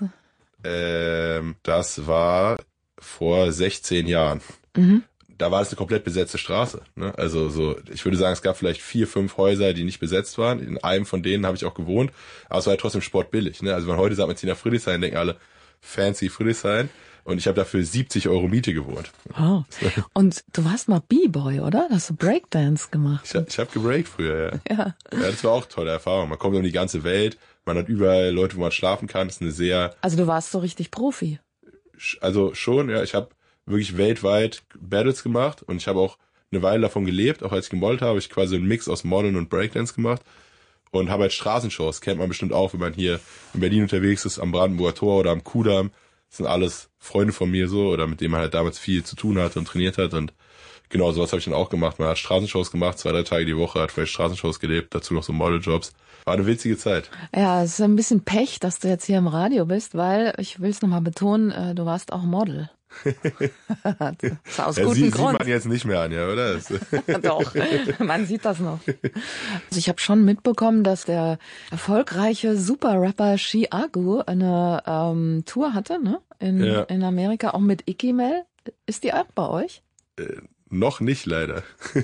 Speaker 22: Das war vor 16 Jahren. Da war das eine komplett besetzte Straße. Ne? Also so, ich würde sagen, es gab vielleicht 4, 5 Häuser, die nicht besetzt waren. In einem von denen habe ich auch gewohnt. Aber es war ja trotzdem sportbillig. Ne? Also wenn heute sagt man, zieht nach Friedrichshain, denken alle, fancy Friedrichshain. Und ich habe dafür 70 € Miete gewohnt.
Speaker 3: Oh. Und du warst mal B-Boy, oder? Hast du Breakdance gemacht?
Speaker 22: Ich hab gebreakt früher, ja. Ja, das war auch eine tolle Erfahrung. Man kommt um die ganze Welt, man hat überall Leute, wo man schlafen kann. Das ist eine sehr...
Speaker 3: Also du warst so richtig Profi?
Speaker 22: Also schon, ja. Ich habe wirklich weltweit Battles gemacht und ich habe auch eine Weile davon gelebt. Auch als ich gemodelt habe, ich quasi einen Mix aus Modeln und Breakdance gemacht. Und habe halt Straßenshows, kennt man bestimmt auch, wenn man hier in Berlin unterwegs ist, am Brandenburger Tor oder am Kudamm. Das sind alles Freunde von mir so, oder mit denen man halt damals viel zu tun hatte und trainiert hat. Und genau, sowas habe ich dann auch gemacht. Man hat Straßenshows gemacht, 2, 3 Tage die Woche, hat vielleicht Straßenshows gelebt, dazu noch so Modeljobs. War eine witzige Zeit.
Speaker 3: Ja, es ist ein bisschen Pech, dass du jetzt hier im Radio bist, weil, ich will es nochmal betonen, du warst auch Model. Das aus gutem Grund.
Speaker 22: Sieht man jetzt nicht mehr an, ja, oder?
Speaker 3: Doch, man sieht das noch. Also ich habe schon mitbekommen, dass der erfolgreiche Super-Rapper Chiago eine Tour hatte, ne? In Amerika, auch mit Icky Mel. Ist die auch bei euch?
Speaker 22: Noch nicht, leider.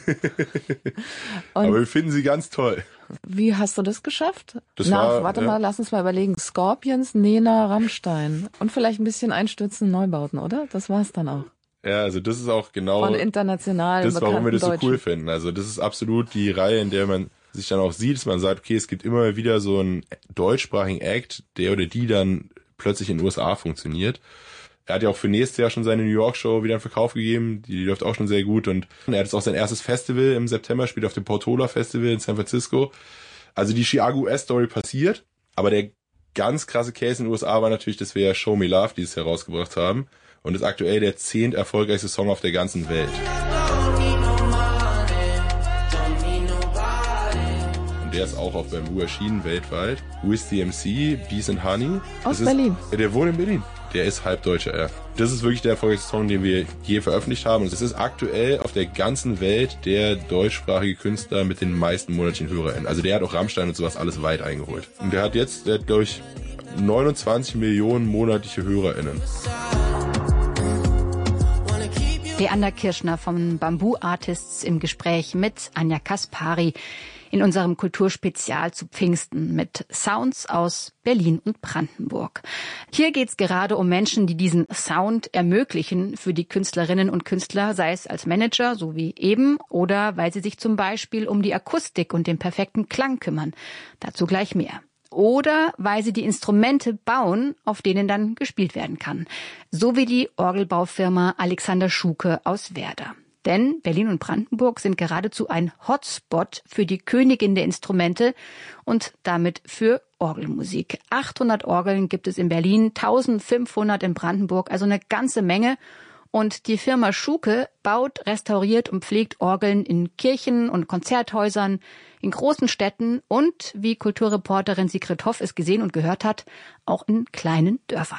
Speaker 22: Aber wir finden sie ganz toll.
Speaker 3: Wie hast du das geschafft? Warte mal, lass uns mal überlegen. Scorpions, Nena, Rammstein und vielleicht ein bisschen Einstürzen, Neubauten, oder? Das war's dann auch.
Speaker 22: Ja, also das ist auch genau
Speaker 3: von international
Speaker 22: das, warum wir das
Speaker 3: Deutschen.
Speaker 22: So cool finden. Also das ist absolut die Reihe, in der man sich dann auch sieht, dass man sagt, okay, es gibt immer wieder so einen deutschsprachigen Act, der oder die dann plötzlich in den USA funktioniert. Er hat ja auch für nächstes Jahr schon seine New York Show wieder in Verkauf gegeben. Die läuft auch schon sehr gut. Und er hat jetzt auch sein erstes Festival im September, spielt auf dem Portola Festival in San Francisco. Also die Chiago US-Story passiert. Aber der ganz krasse Case in den USA war natürlich, dass wir ja Show Me Love dieses Jahr rausgebracht haben. Und ist aktuell der 10. erfolgreichste Song auf der ganzen Welt. Und der ist auch auf Bamboo erschienen weltweit. With DMC, Bees and Honey.
Speaker 3: Aus Berlin.
Speaker 22: Der wohnt in Berlin. Der ist Halbdeutscher, ja. Das ist wirklich der erfolgreichste Song, den wir je veröffentlicht haben. Und es ist aktuell auf der ganzen Welt der deutschsprachige Künstler mit den meisten monatlichen HörerInnen. Also der hat auch Rammstein und sowas alles weit eingeholt. Und der hat, glaube ich, 29 Millionen monatliche HörerInnen.
Speaker 5: Leander Kirschner von Bamboo Artists im Gespräch mit Anja Kaspari in unserem Kulturspezial zu Pfingsten mit Sounds aus Berlin und Brandenburg. Hier geht's gerade um Menschen, die diesen Sound ermöglichen für die Künstlerinnen und Künstler, sei es als Manager, so wie eben, oder weil sie sich zum Beispiel um die Akustik und den perfekten Klang kümmern. Dazu gleich mehr. Oder weil sie die Instrumente bauen, auf denen dann gespielt werden kann. So wie die Orgelbaufirma Alexander Schuke aus Werder. Denn Berlin und Brandenburg sind geradezu ein Hotspot für die Königin der Instrumente und damit für Orgelmusik. 800 Orgeln gibt es in Berlin, 1500 in Brandenburg, also eine ganze Menge. Und die Firma Schuke baut, restauriert und pflegt Orgeln in Kirchen und Konzerthäusern, in großen Städten und, wie Kulturreporterin Sigrid Hoff es gesehen und gehört hat, auch in kleinen Dörfern.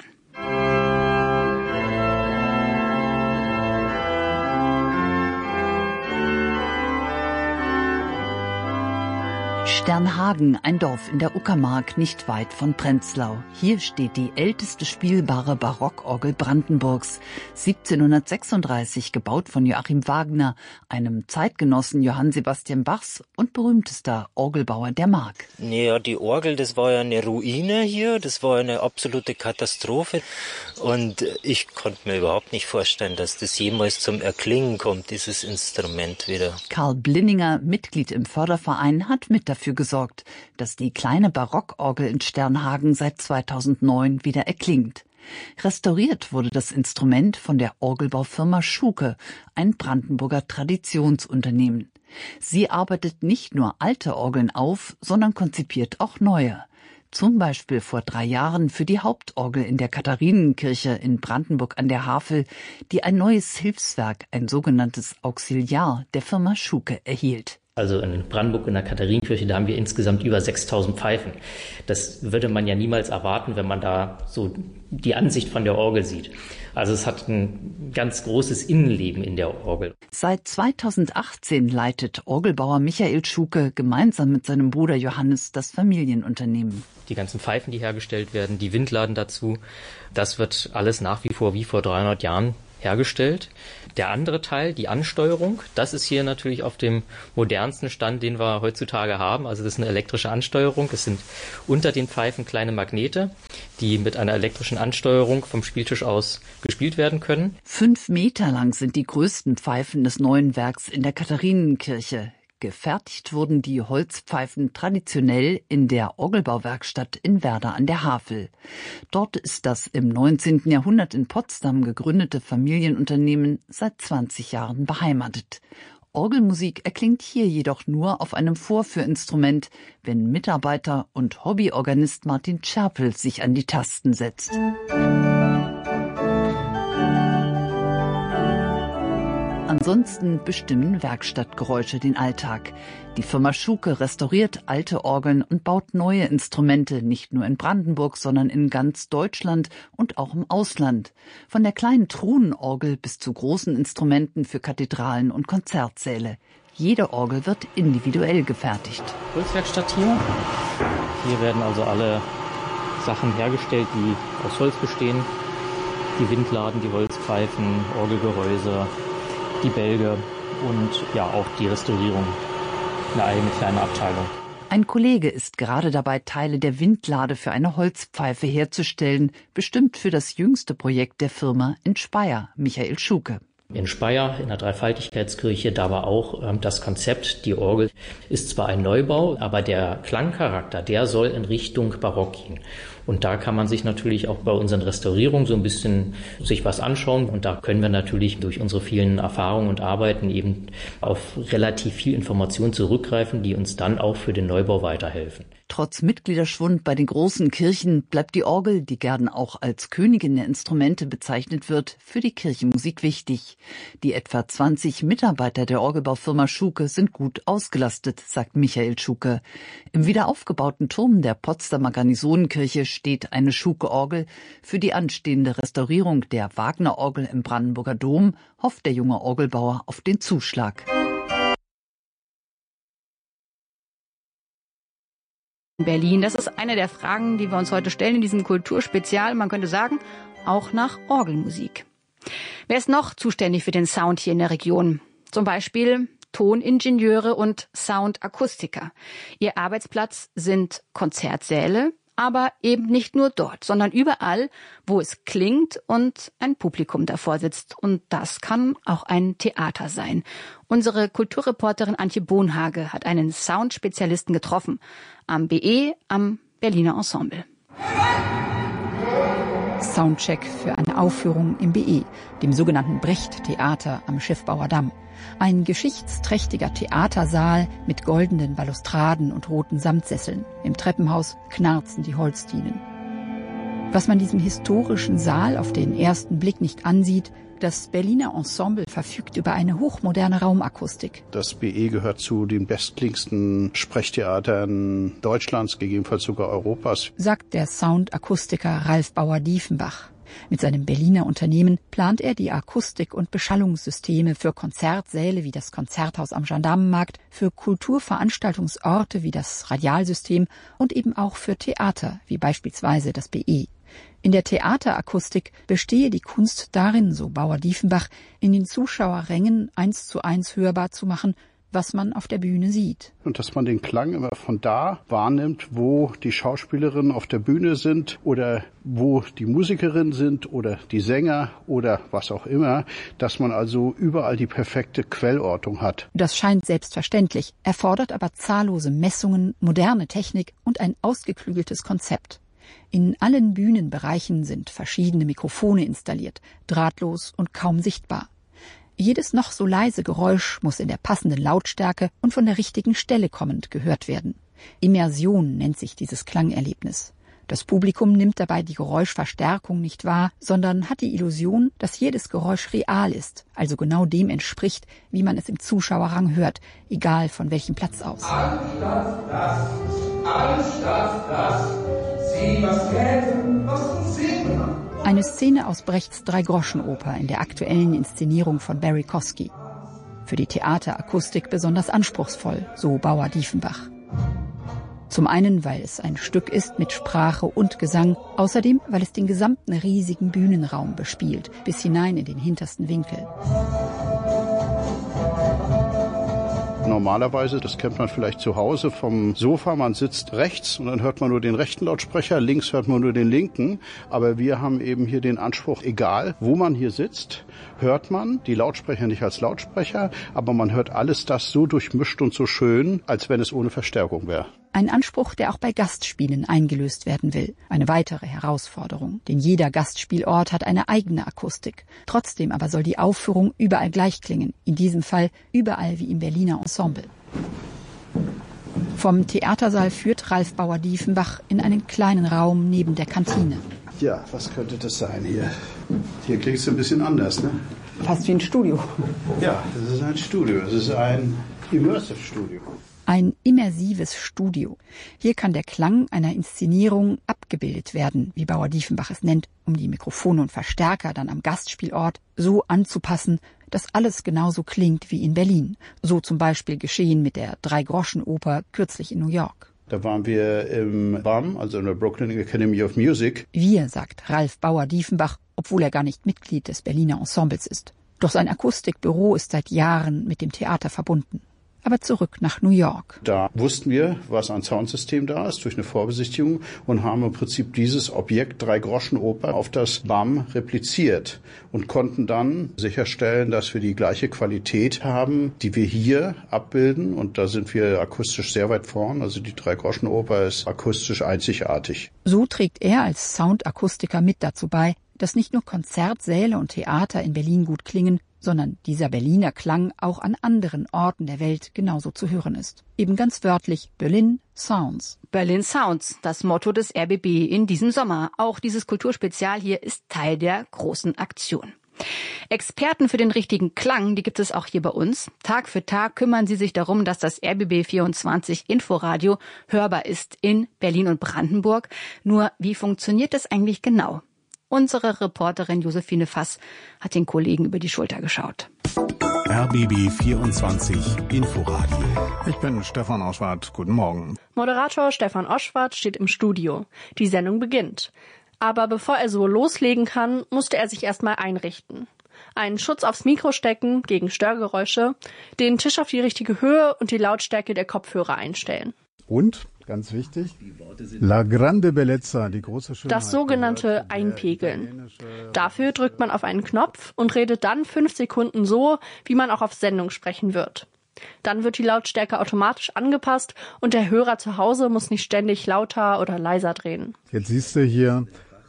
Speaker 4: Sternhagen, ein Dorf in der Uckermark, nicht weit von Prenzlau. Hier steht die älteste spielbare Barockorgel Brandenburgs. 1736 gebaut von Joachim Wagner, einem Zeitgenossen Johann Sebastian Bachs und berühmtester Orgelbauer der Mark.
Speaker 8: Naja, die Orgel, das war ja eine Ruine hier, das war eine absolute Katastrophe. Und ich konnte mir überhaupt nicht vorstellen, dass das jemals zum Erklingen kommt, dieses Instrument wieder.
Speaker 4: Karl Blinninger, Mitglied im Förderverein, hat mit dafür gesorgt, dass die kleine Barockorgel in Sternhagen seit 2009 wieder erklingt. Restauriert wurde das Instrument von der Orgelbaufirma Schuke, ein Brandenburger Traditionsunternehmen. Sie arbeitet nicht nur alte Orgeln auf, sondern konzipiert auch neue. Zum Beispiel vor 3 Jahren für die Hauptorgel in der Katharinenkirche in Brandenburg an der Havel, die ein neues Hilfswerk, ein sogenanntes Auxiliar der Firma Schuke erhielt.
Speaker 23: Also in Brandenburg in der Katharinenkirche, da haben wir insgesamt über 6000 Pfeifen. Das würde man ja niemals erwarten, wenn man da so die Ansicht von der Orgel sieht. Also es hat ein ganz großes Innenleben in der Orgel.
Speaker 4: Seit 2018 leitet Orgelbauer Michael Schuke gemeinsam mit seinem Bruder Johannes das Familienunternehmen.
Speaker 23: Die ganzen Pfeifen, die hergestellt werden, die Windladen dazu, das wird alles nach wie vor 300 Jahren hergestellt. Der andere Teil, die Ansteuerung, das ist hier natürlich auf dem modernsten Stand, den wir heutzutage haben. Also das ist eine elektrische Ansteuerung. Es sind unter den Pfeifen kleine Magnete, die mit einer elektrischen Ansteuerung vom Spieltisch aus gespielt werden können.
Speaker 4: 5 Meter lang sind die größten Pfeifen des neuen Werks in der Katharinenkirche. Gefertigt wurden die Holzpfeifen traditionell in der Orgelbauwerkstatt in Werder an der Havel. Dort ist das im 19. Jahrhundert in Potsdam gegründete Familienunternehmen seit 20 Jahren beheimatet. Orgelmusik erklingt hier jedoch nur auf einem Vorführinstrument, wenn Mitarbeiter und Hobbyorganist Martin Scherpel sich an die Tasten setzt. Ansonsten bestimmen Werkstattgeräusche den Alltag. Die Firma Schuke restauriert alte Orgeln und baut neue Instrumente, nicht nur in Brandenburg, sondern in ganz Deutschland und auch im Ausland. Von der kleinen Thronenorgel bis zu großen Instrumenten für Kathedralen und Konzertsäle. Jede Orgel wird individuell gefertigt.
Speaker 23: Holzwerkstatt hier. Hier werden also alle Sachen hergestellt, die aus Holz bestehen. Die Windladen, die Holzpfeifen, Orgelgehäuse, die Bälge und ja auch die Restaurierung, eine eigene kleine Abteilung.
Speaker 4: Ein Kollege ist gerade dabei, Teile der Windlade für eine Holzpfeife herzustellen, bestimmt für das jüngste Projekt der Firma in Speyer, Michael Schuke.
Speaker 23: In Speyer, in der Dreifaltigkeitskirche, da war auch das Konzept, die Orgel ist zwar ein Neubau, aber der Klangcharakter, der soll in Richtung Barock gehen. Und da kann man sich natürlich auch bei unseren Restaurierungen so ein bisschen sich was anschauen. Und da können wir natürlich durch unsere vielen Erfahrungen und Arbeiten eben auf relativ viel Information zurückgreifen, die uns dann auch für den Neubau weiterhelfen.
Speaker 4: Trotz Mitgliederschwund bei den großen Kirchen bleibt die Orgel, die gern auch als Königin der Instrumente bezeichnet wird, für die Kirchenmusik wichtig. Die etwa 20 Mitarbeiter der Orgelbaufirma Schuke sind gut ausgelastet, sagt Michael Schuke. Im wiederaufgebauten Turm der Potsdamer Garnisonenkirche steht eine Schuke-Orgel. Für die anstehende Restaurierung der Wagner-Orgel im Brandenburger Dom hofft der junge Orgelbauer auf den Zuschlag.
Speaker 5: Berlin, das ist eine der Fragen, die wir uns heute stellen in diesem Kulturspezial. Man könnte sagen, auch nach Orgelmusik. Wer ist noch zuständig für den Sound hier in der Region? Zum Beispiel Toningenieure und Soundakustiker. Ihr Arbeitsplatz sind Konzertsäle, aber eben nicht nur dort, sondern überall, wo es klingt und ein Publikum davor sitzt. Und das kann auch ein Theater sein. Unsere Kulturreporterin Antje Bohnhage hat einen Soundspezialisten getroffen. Am BE, am Berliner Ensemble. Soundcheck für eine Aufführung im BE, dem sogenannten Brecht-Theater am Schiffbauer Damm. Ein geschichtsträchtiger Theatersaal mit goldenen Balustraden und roten Samtsesseln. Im Treppenhaus knarzen die Holzdielen. Was man diesem historischen Saal auf den ersten Blick nicht ansieht, das Berliner Ensemble verfügt über eine hochmoderne Raumakustik.
Speaker 7: Das BE gehört zu den bestklingendsten Sprechtheatern Deutschlands, gegebenenfalls sogar Europas,
Speaker 5: sagt der Soundakustiker Ralf Bauer-Diefenbach. Mit seinem Berliner Unternehmen plant er die Akustik- und Beschallungssysteme für Konzertsäle wie das Konzerthaus am Gendarmenmarkt, für Kulturveranstaltungsorte wie das Radialsystem und eben auch für Theater wie beispielsweise das BE. In der Theaterakustik bestehe die Kunst darin, so Bauer-Diefenbach, in den Zuschauerrängen 1:1 hörbar zu machen, was man auf der Bühne sieht.
Speaker 7: Und dass man den Klang immer von da wahrnimmt, wo die Schauspielerinnen auf der Bühne sind oder wo die Musikerinnen sind oder die Sänger oder was auch immer, dass man also überall die perfekte Quellortung hat.
Speaker 5: Das scheint selbstverständlich, erfordert aber zahllose Messungen, moderne Technik und ein ausgeklügeltes Konzept. In allen Bühnenbereichen sind verschiedene Mikrofone installiert, drahtlos und kaum sichtbar. Jedes noch so leise Geräusch muss in der passenden Lautstärke und von der richtigen Stelle kommend gehört werden. Immersion nennt sich dieses Klangerlebnis. Das Publikum nimmt dabei die Geräuschverstärkung nicht wahr, sondern hat die Illusion, dass jedes Geräusch real ist, also genau dem entspricht, wie man es im Zuschauerrang hört, egal von welchem Platz aus.
Speaker 9: Anstatt das, sieh was kämen, was uns singen.
Speaker 5: Eine Szene aus Brechts Dreigroschenoper in der aktuellen Inszenierung von Barry Kosky. Für die Theaterakustik besonders anspruchsvoll, so Bauer-Diefenbach. Zum einen, weil es ein Stück ist mit Sprache und Gesang, außerdem, weil es den gesamten riesigen Bühnenraum bespielt, bis hinein in den hintersten Winkel.
Speaker 7: Normalerweise, das kennt man vielleicht zu Hause vom Sofa, man sitzt rechts und dann hört man nur den rechten Lautsprecher, links hört man nur den linken. Aber wir haben eben hier den Anspruch, egal wo man hier sitzt, hört man die Lautsprecher nicht als Lautsprecher, aber man hört alles das so durchmischt und so schön, als wenn es ohne Verstärkung wäre.
Speaker 5: Ein Anspruch, der auch bei Gastspielen eingelöst werden will. Eine weitere Herausforderung. Denn jeder Gastspielort hat eine eigene Akustik. Trotzdem aber soll die Aufführung überall gleich klingen. In diesem Fall überall wie im Berliner Ensemble. Vom Theatersaal führt Ralf Bauer-Diefenbach in einen kleinen Raum neben der Kantine.
Speaker 7: Ja, was könnte das sein hier? Hier klingt es ein bisschen anders, ne?
Speaker 5: Fast wie ein Studio.
Speaker 7: Ja, das ist ein Studio. Das ist ein Immersive Studio.
Speaker 5: Ein immersives Studio. Hier kann der Klang einer Inszenierung abgebildet werden, wie Bauer-Diefenbach es nennt, um die Mikrofone und Verstärker dann am Gastspielort so anzupassen, dass alles genauso klingt wie in Berlin. So zum Beispiel geschehen mit der Dreigroschenoper kürzlich in New York.
Speaker 7: Da waren wir im BAM, also in der Brooklyn Academy of Music.
Speaker 5: Wir, sagt Ralf Bauer-Diefenbach, obwohl er gar nicht Mitglied des Berliner Ensembles ist. Doch sein Akustikbüro ist seit Jahren mit dem Theater verbunden.
Speaker 10: aber zurück nach New York.
Speaker 7: Da wussten wir, was an Soundsystem da ist, durch eine Vorbesichtigung und haben im Prinzip dieses Objekt 3-Groschen-Oper auf das BAM repliziert und konnten dann sicherstellen, dass wir die gleiche Qualität haben, die wir hier abbilden. Und da sind wir akustisch sehr weit vorn. Also die 3-Groschen-Oper ist akustisch einzigartig.
Speaker 10: So trägt er als Soundakustiker mit dazu bei, dass nicht nur Konzertsäle und Theater in Berlin gut klingen, sondern dieser Berliner Klang auch an anderen Orten der Welt genauso zu hören ist. Eben ganz wörtlich Berlin Sounds.
Speaker 5: Berlin Sounds, das Motto des RBB in diesem Sommer. Auch dieses Kulturspezial hier ist Teil der großen Aktion. Experten für den richtigen Klang, die gibt es auch hier bei uns. Tag für Tag kümmern sie sich darum, dass das RBB 24 Inforadio hörbar ist in Berlin und Brandenburg. Nur, wie funktioniert das eigentlich genau? Unsere Reporterin Josephine Fass hat den Kollegen über die Schulter geschaut.
Speaker 1: RBB 24 Inforadio.
Speaker 11: Ich bin Stefan Oschwart. Guten Morgen.
Speaker 13: Moderator Stefan Oschwart steht im Studio. Die Sendung beginnt. Aber bevor er so loslegen kann, musste er sich erstmal einrichten. Einen Schutz aufs Mikro stecken gegen Störgeräusche, den Tisch auf die richtige Höhe und die Lautstärke der Kopfhörer einstellen.
Speaker 11: Und, ganz wichtig, La Grande Bellezza, die große Schönheit.
Speaker 13: Das sogenannte Einpegeln. Dafür drückt man auf einen Knopf und redet dann 5 Sekunden so, wie man auch auf Sendung sprechen wird. Dann wird die Lautstärke automatisch angepasst und der Hörer zu Hause muss nicht ständig lauter oder leiser drehen.
Speaker 11: Jetzt siehst du hier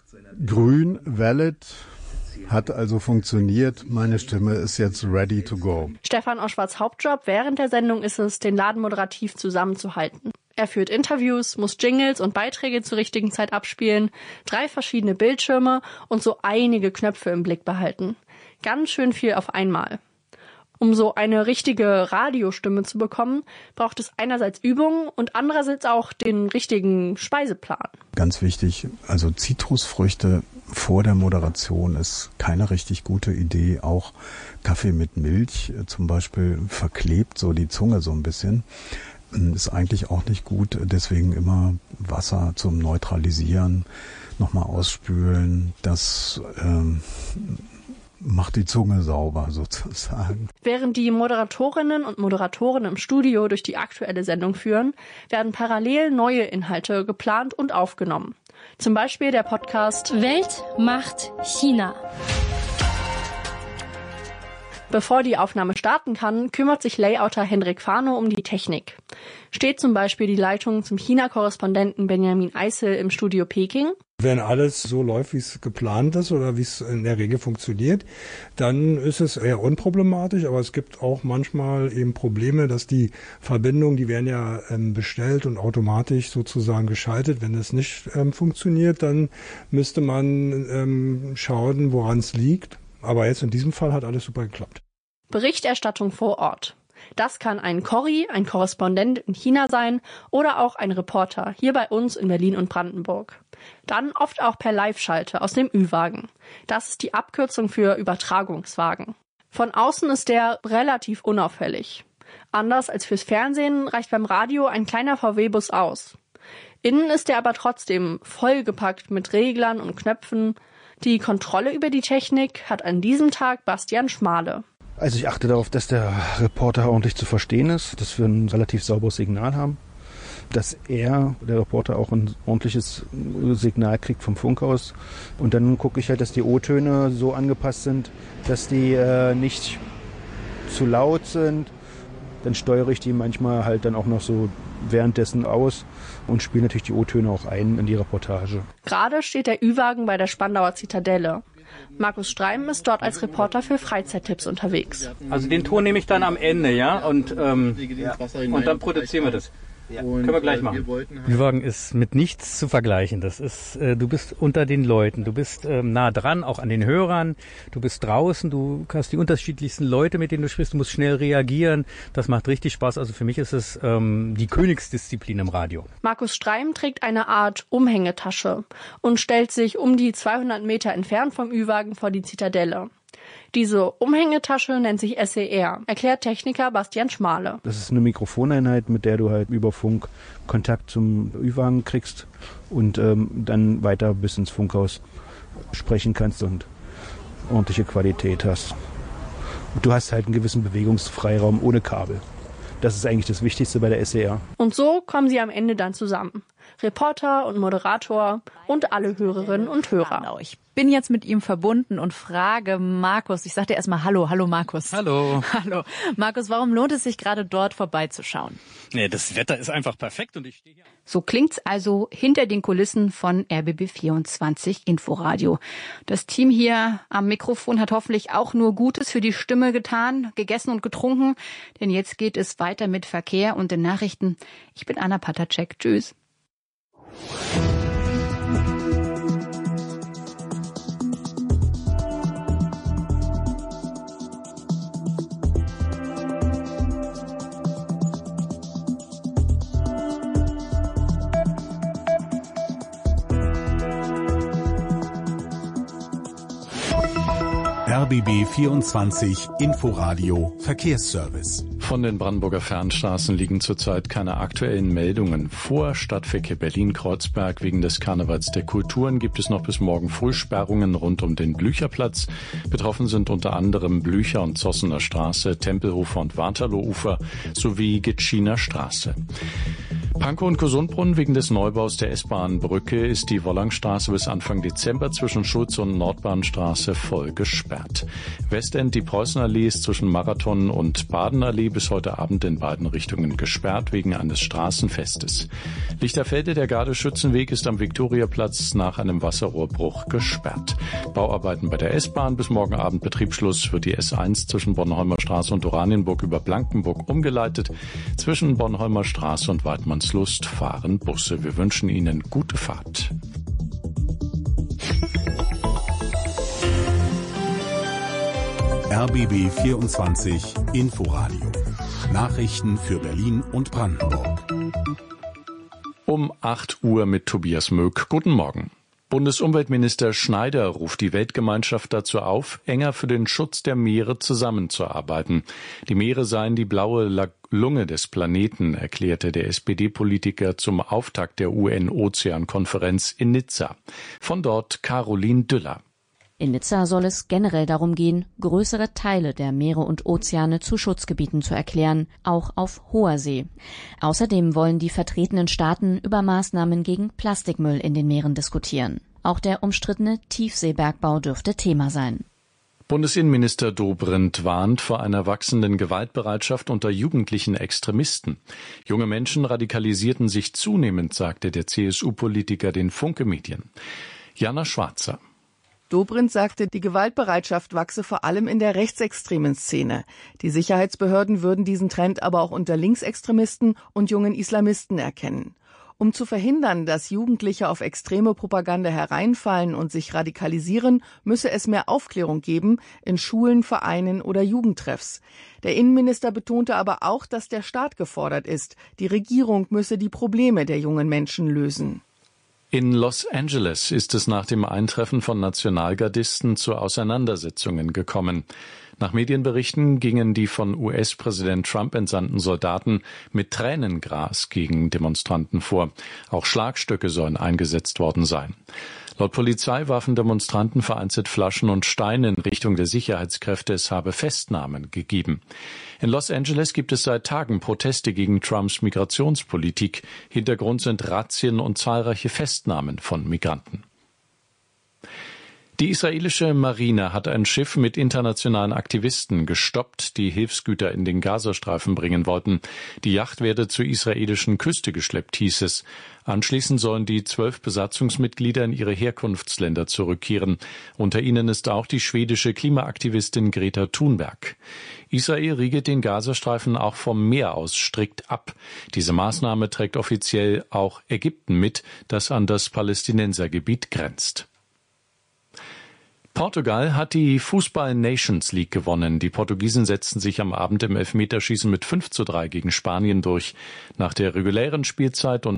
Speaker 11: grün, valid, hat also funktioniert. Meine Stimme ist jetzt ready to go.
Speaker 13: Stefan Oschwarts Hauptjob während der Sendung ist es, den Laden moderativ zusammenzuhalten. Er führt Interviews, muss Jingles und Beiträge zur richtigen Zeit abspielen, 3 verschiedene Bildschirme und so einige Knöpfe im Blick behalten. Ganz schön viel auf einmal. Um so eine richtige Radiostimme zu bekommen, braucht es einerseits Übung und andererseits auch den richtigen Speiseplan.
Speaker 11: Ganz wichtig, also Zitrusfrüchte vor der Moderation ist keine richtig gute Idee. Auch Kaffee mit Milch zum Beispiel verklebt so die Zunge so ein bisschen. Ist eigentlich auch nicht gut, deswegen immer Wasser zum Neutralisieren, nochmal ausspülen, das macht die Zunge sauber sozusagen.
Speaker 13: Während die Moderatorinnen und Moderatoren im Studio durch die aktuelle Sendung führen, werden parallel neue Inhalte geplant und aufgenommen. Zum Beispiel der Podcast
Speaker 24: Welt macht China.
Speaker 13: Bevor die Aufnahme starten kann, kümmert sich Layouter Hendrik Fano um die Technik. Steht zum Beispiel die Leitung zum China-Korrespondenten Benjamin Eisel im Studio Peking?
Speaker 25: Wenn alles so läuft, wie es geplant ist oder wie es in der Regel funktioniert, dann ist es eher unproblematisch. Aber es gibt auch manchmal eben Probleme, dass die Verbindungen, die werden ja bestellt und automatisch sozusagen geschaltet. Wenn es nicht funktioniert, dann müsste man schauen, woran es liegt. Aber jetzt in diesem Fall hat alles super geklappt.
Speaker 13: Berichterstattung vor Ort. Das kann ein Corri, ein Korrespondent in China sein oder auch ein Reporter hier bei uns in Berlin und Brandenburg. Dann oft auch per Live-Schalte aus dem Ü-Wagen. Das ist die Abkürzung für Übertragungswagen. Von außen ist der relativ unauffällig. Anders als fürs Fernsehen reicht beim Radio ein kleiner VW-Bus aus. Innen ist er aber trotzdem vollgepackt mit Reglern und Knöpfen. Die Kontrolle über die Technik hat an diesem Tag Bastian Schmale.
Speaker 26: Also ich achte darauf, dass der Reporter ordentlich zu verstehen ist, dass wir ein relativ sauberes Signal haben, dass der Reporter auch ein ordentliches Signal kriegt vom Funk aus. Und dann gucke ich halt, dass die O-Töne so angepasst sind, dass die nicht zu laut sind. Dann steuere ich die manchmal halt dann auch noch so währenddessen aus und spiele natürlich die O-Töne auch ein in die Reportage.
Speaker 13: Gerade steht der Ü-Wagen bei der Spandauer Zitadelle. Markus Streim ist dort als Reporter für Freizeittipps unterwegs.
Speaker 27: Also den Ton nehme ich dann am Ende, ja, und dann produzieren wir das. Ja. Können wir gleich machen. Ü-Wagen ist mit nichts zu vergleichen. Das ist, du bist unter den Leuten, du bist nah dran, auch an den Hörern. Du bist draußen, du hast die unterschiedlichsten Leute, mit denen du sprichst. Du musst schnell reagieren. Das macht richtig Spaß. Also für mich ist es die Königsdisziplin im Radio.
Speaker 13: Markus Streim trägt eine Art Umhängetasche und stellt sich um die 200 Meter entfernt vom Ü-Wagen vor die Zitadelle. Diese Umhängetasche nennt sich SER, erklärt Techniker Bastian Schmale.
Speaker 26: Das ist eine Mikrofoneinheit, mit der du halt über Funk Kontakt zum Ü-Wagen kriegst und dann weiter bis ins Funkhaus sprechen kannst und ordentliche Qualität hast. Und du hast halt einen gewissen Bewegungsfreiraum ohne Kabel. Das ist eigentlich das Wichtigste bei der SWR.
Speaker 13: Und so kommen sie am Ende dann zusammen. Reporter und Moderator und alle Hörerinnen und Hörer.
Speaker 6: Ich bin jetzt mit ihm verbunden und frage Markus, ich sage dir erstmal Hallo Markus.
Speaker 27: Hallo.
Speaker 6: Hallo. Markus, warum lohnt es sich gerade dort vorbeizuschauen?
Speaker 27: Nee, das Wetter ist einfach perfekt und ich stehe hier.
Speaker 5: So klingt's also hinter den Kulissen von RBB24 Inforadio. Das Team hier am Mikrofon hat hoffentlich auch nur Gutes für die Stimme getan, gegessen und getrunken, denn jetzt geht es weiter mit Verkehr und den Nachrichten. Ich bin Anna Patacek. Tschüss.
Speaker 1: RBB 24 Inforadio Verkehrsservice.
Speaker 2: Von den Brandenburger Fernstraßen liegen zurzeit keine aktuellen Meldungen vor. Stadtverkehr Berlin-Kreuzberg wegen des Karnevals der Kulturen gibt es noch bis morgen früh Sperrungen rund um den Blücherplatz. Betroffen sind unter anderem Blücher und Zossener Straße, Tempelhofer und Waterlooufer sowie Gitschiner Straße. Pankow und Gesundbrunnen wegen des Neubaus der S-Bahn-Brücke ist die Wollangstraße bis Anfang Dezember zwischen Schulze und Nordbahnstraße voll gesperrt. Westend, die Preußenallee ist zwischen Marathon und Badenallee bis heute Abend in beiden Richtungen gesperrt wegen eines Straßenfestes. Lichterfelde, der Gardeschützenweg ist am Viktoriaplatz nach einem Wasserrohrbruch gesperrt. Bauarbeiten bei der S-Bahn, bis morgen Abend Betriebsschluss wird die S1 zwischen Bornholmer Straße und Oranienburg über Blankenburg umgeleitet. Zwischen Bornholmer Straße und Weidmannslust fahren Busse. Wir wünschen Ihnen gute Fahrt.
Speaker 1: RBB 24 Inforadio. Nachrichten für Berlin und Brandenburg.
Speaker 2: Um 8 Uhr mit Tobias Möck. Guten Morgen. Bundesumweltminister Schneider ruft die Weltgemeinschaft dazu auf, enger für den Schutz der Meere zusammenzuarbeiten. Die Meere seien die blaue Lunge des Planeten, erklärte der SPD-Politiker zum Auftakt der UN-Ozean-Konferenz in Nizza. Von dort Caroline Düller.
Speaker 14: In Nizza soll es generell darum gehen, größere Teile der Meere und Ozeane zu Schutzgebieten zu erklären, auch auf hoher See. Außerdem wollen die vertretenen Staaten über Maßnahmen gegen Plastikmüll in den Meeren diskutieren. Auch der umstrittene Tiefseebergbau dürfte Thema sein.
Speaker 2: Bundesinnenminister Dobrindt warnt vor einer wachsenden Gewaltbereitschaft unter jugendlichen Extremisten. Junge Menschen radikalisierten sich zunehmend, sagte der CSU-Politiker den Funke-Medien. Jana Schwarzer.
Speaker 15: Dobrindt sagte, die Gewaltbereitschaft wachse vor allem in der rechtsextremen Szene. Die Sicherheitsbehörden würden diesen Trend aber auch unter Linksextremisten und jungen Islamisten erkennen. Um zu verhindern, dass Jugendliche auf extreme Propaganda hereinfallen und sich radikalisieren, müsse es mehr Aufklärung geben in Schulen, Vereinen oder Jugendtreffs. Der Innenminister betonte aber auch, dass der Staat gefordert ist. Die Regierung müsse die Probleme der jungen Menschen lösen.
Speaker 2: In Los Angeles ist es nach dem Eintreffen von Nationalgardisten zu Auseinandersetzungen gekommen. Nach Medienberichten gingen die von US-Präsident Trump entsandten Soldaten mit Tränengas gegen Demonstranten vor. Auch Schlagstöcke sollen eingesetzt worden sein. Laut Polizei warfen Demonstranten vereinzelt Flaschen und Steine in Richtung der Sicherheitskräfte. Es habe Festnahmen gegeben. In Los Angeles gibt es seit Tagen Proteste gegen Trumps Migrationspolitik. Hintergrund sind Razzien und zahlreiche Festnahmen von Migranten. Die israelische Marine hat ein Schiff mit internationalen Aktivisten gestoppt, die Hilfsgüter in den Gazastreifen bringen wollten. Die Yacht werde zur israelischen Küste geschleppt, hieß es. Anschließend sollen die 12 Besatzungsmitglieder in ihre Herkunftsländer zurückkehren. Unter ihnen ist auch die schwedische Klimaaktivistin Greta Thunberg. Israel riegelt den Gazastreifen auch vom Meer aus strikt ab. Diese Maßnahme trägt offiziell auch Ägypten mit, das an das Palästinensergebiet grenzt. Portugal hat die Fußball-Nations League gewonnen. Die Portugiesen setzten sich am Abend im Elfmeterschießen mit 5:3 gegen Spanien durch. Nach der regulären Spielzeit und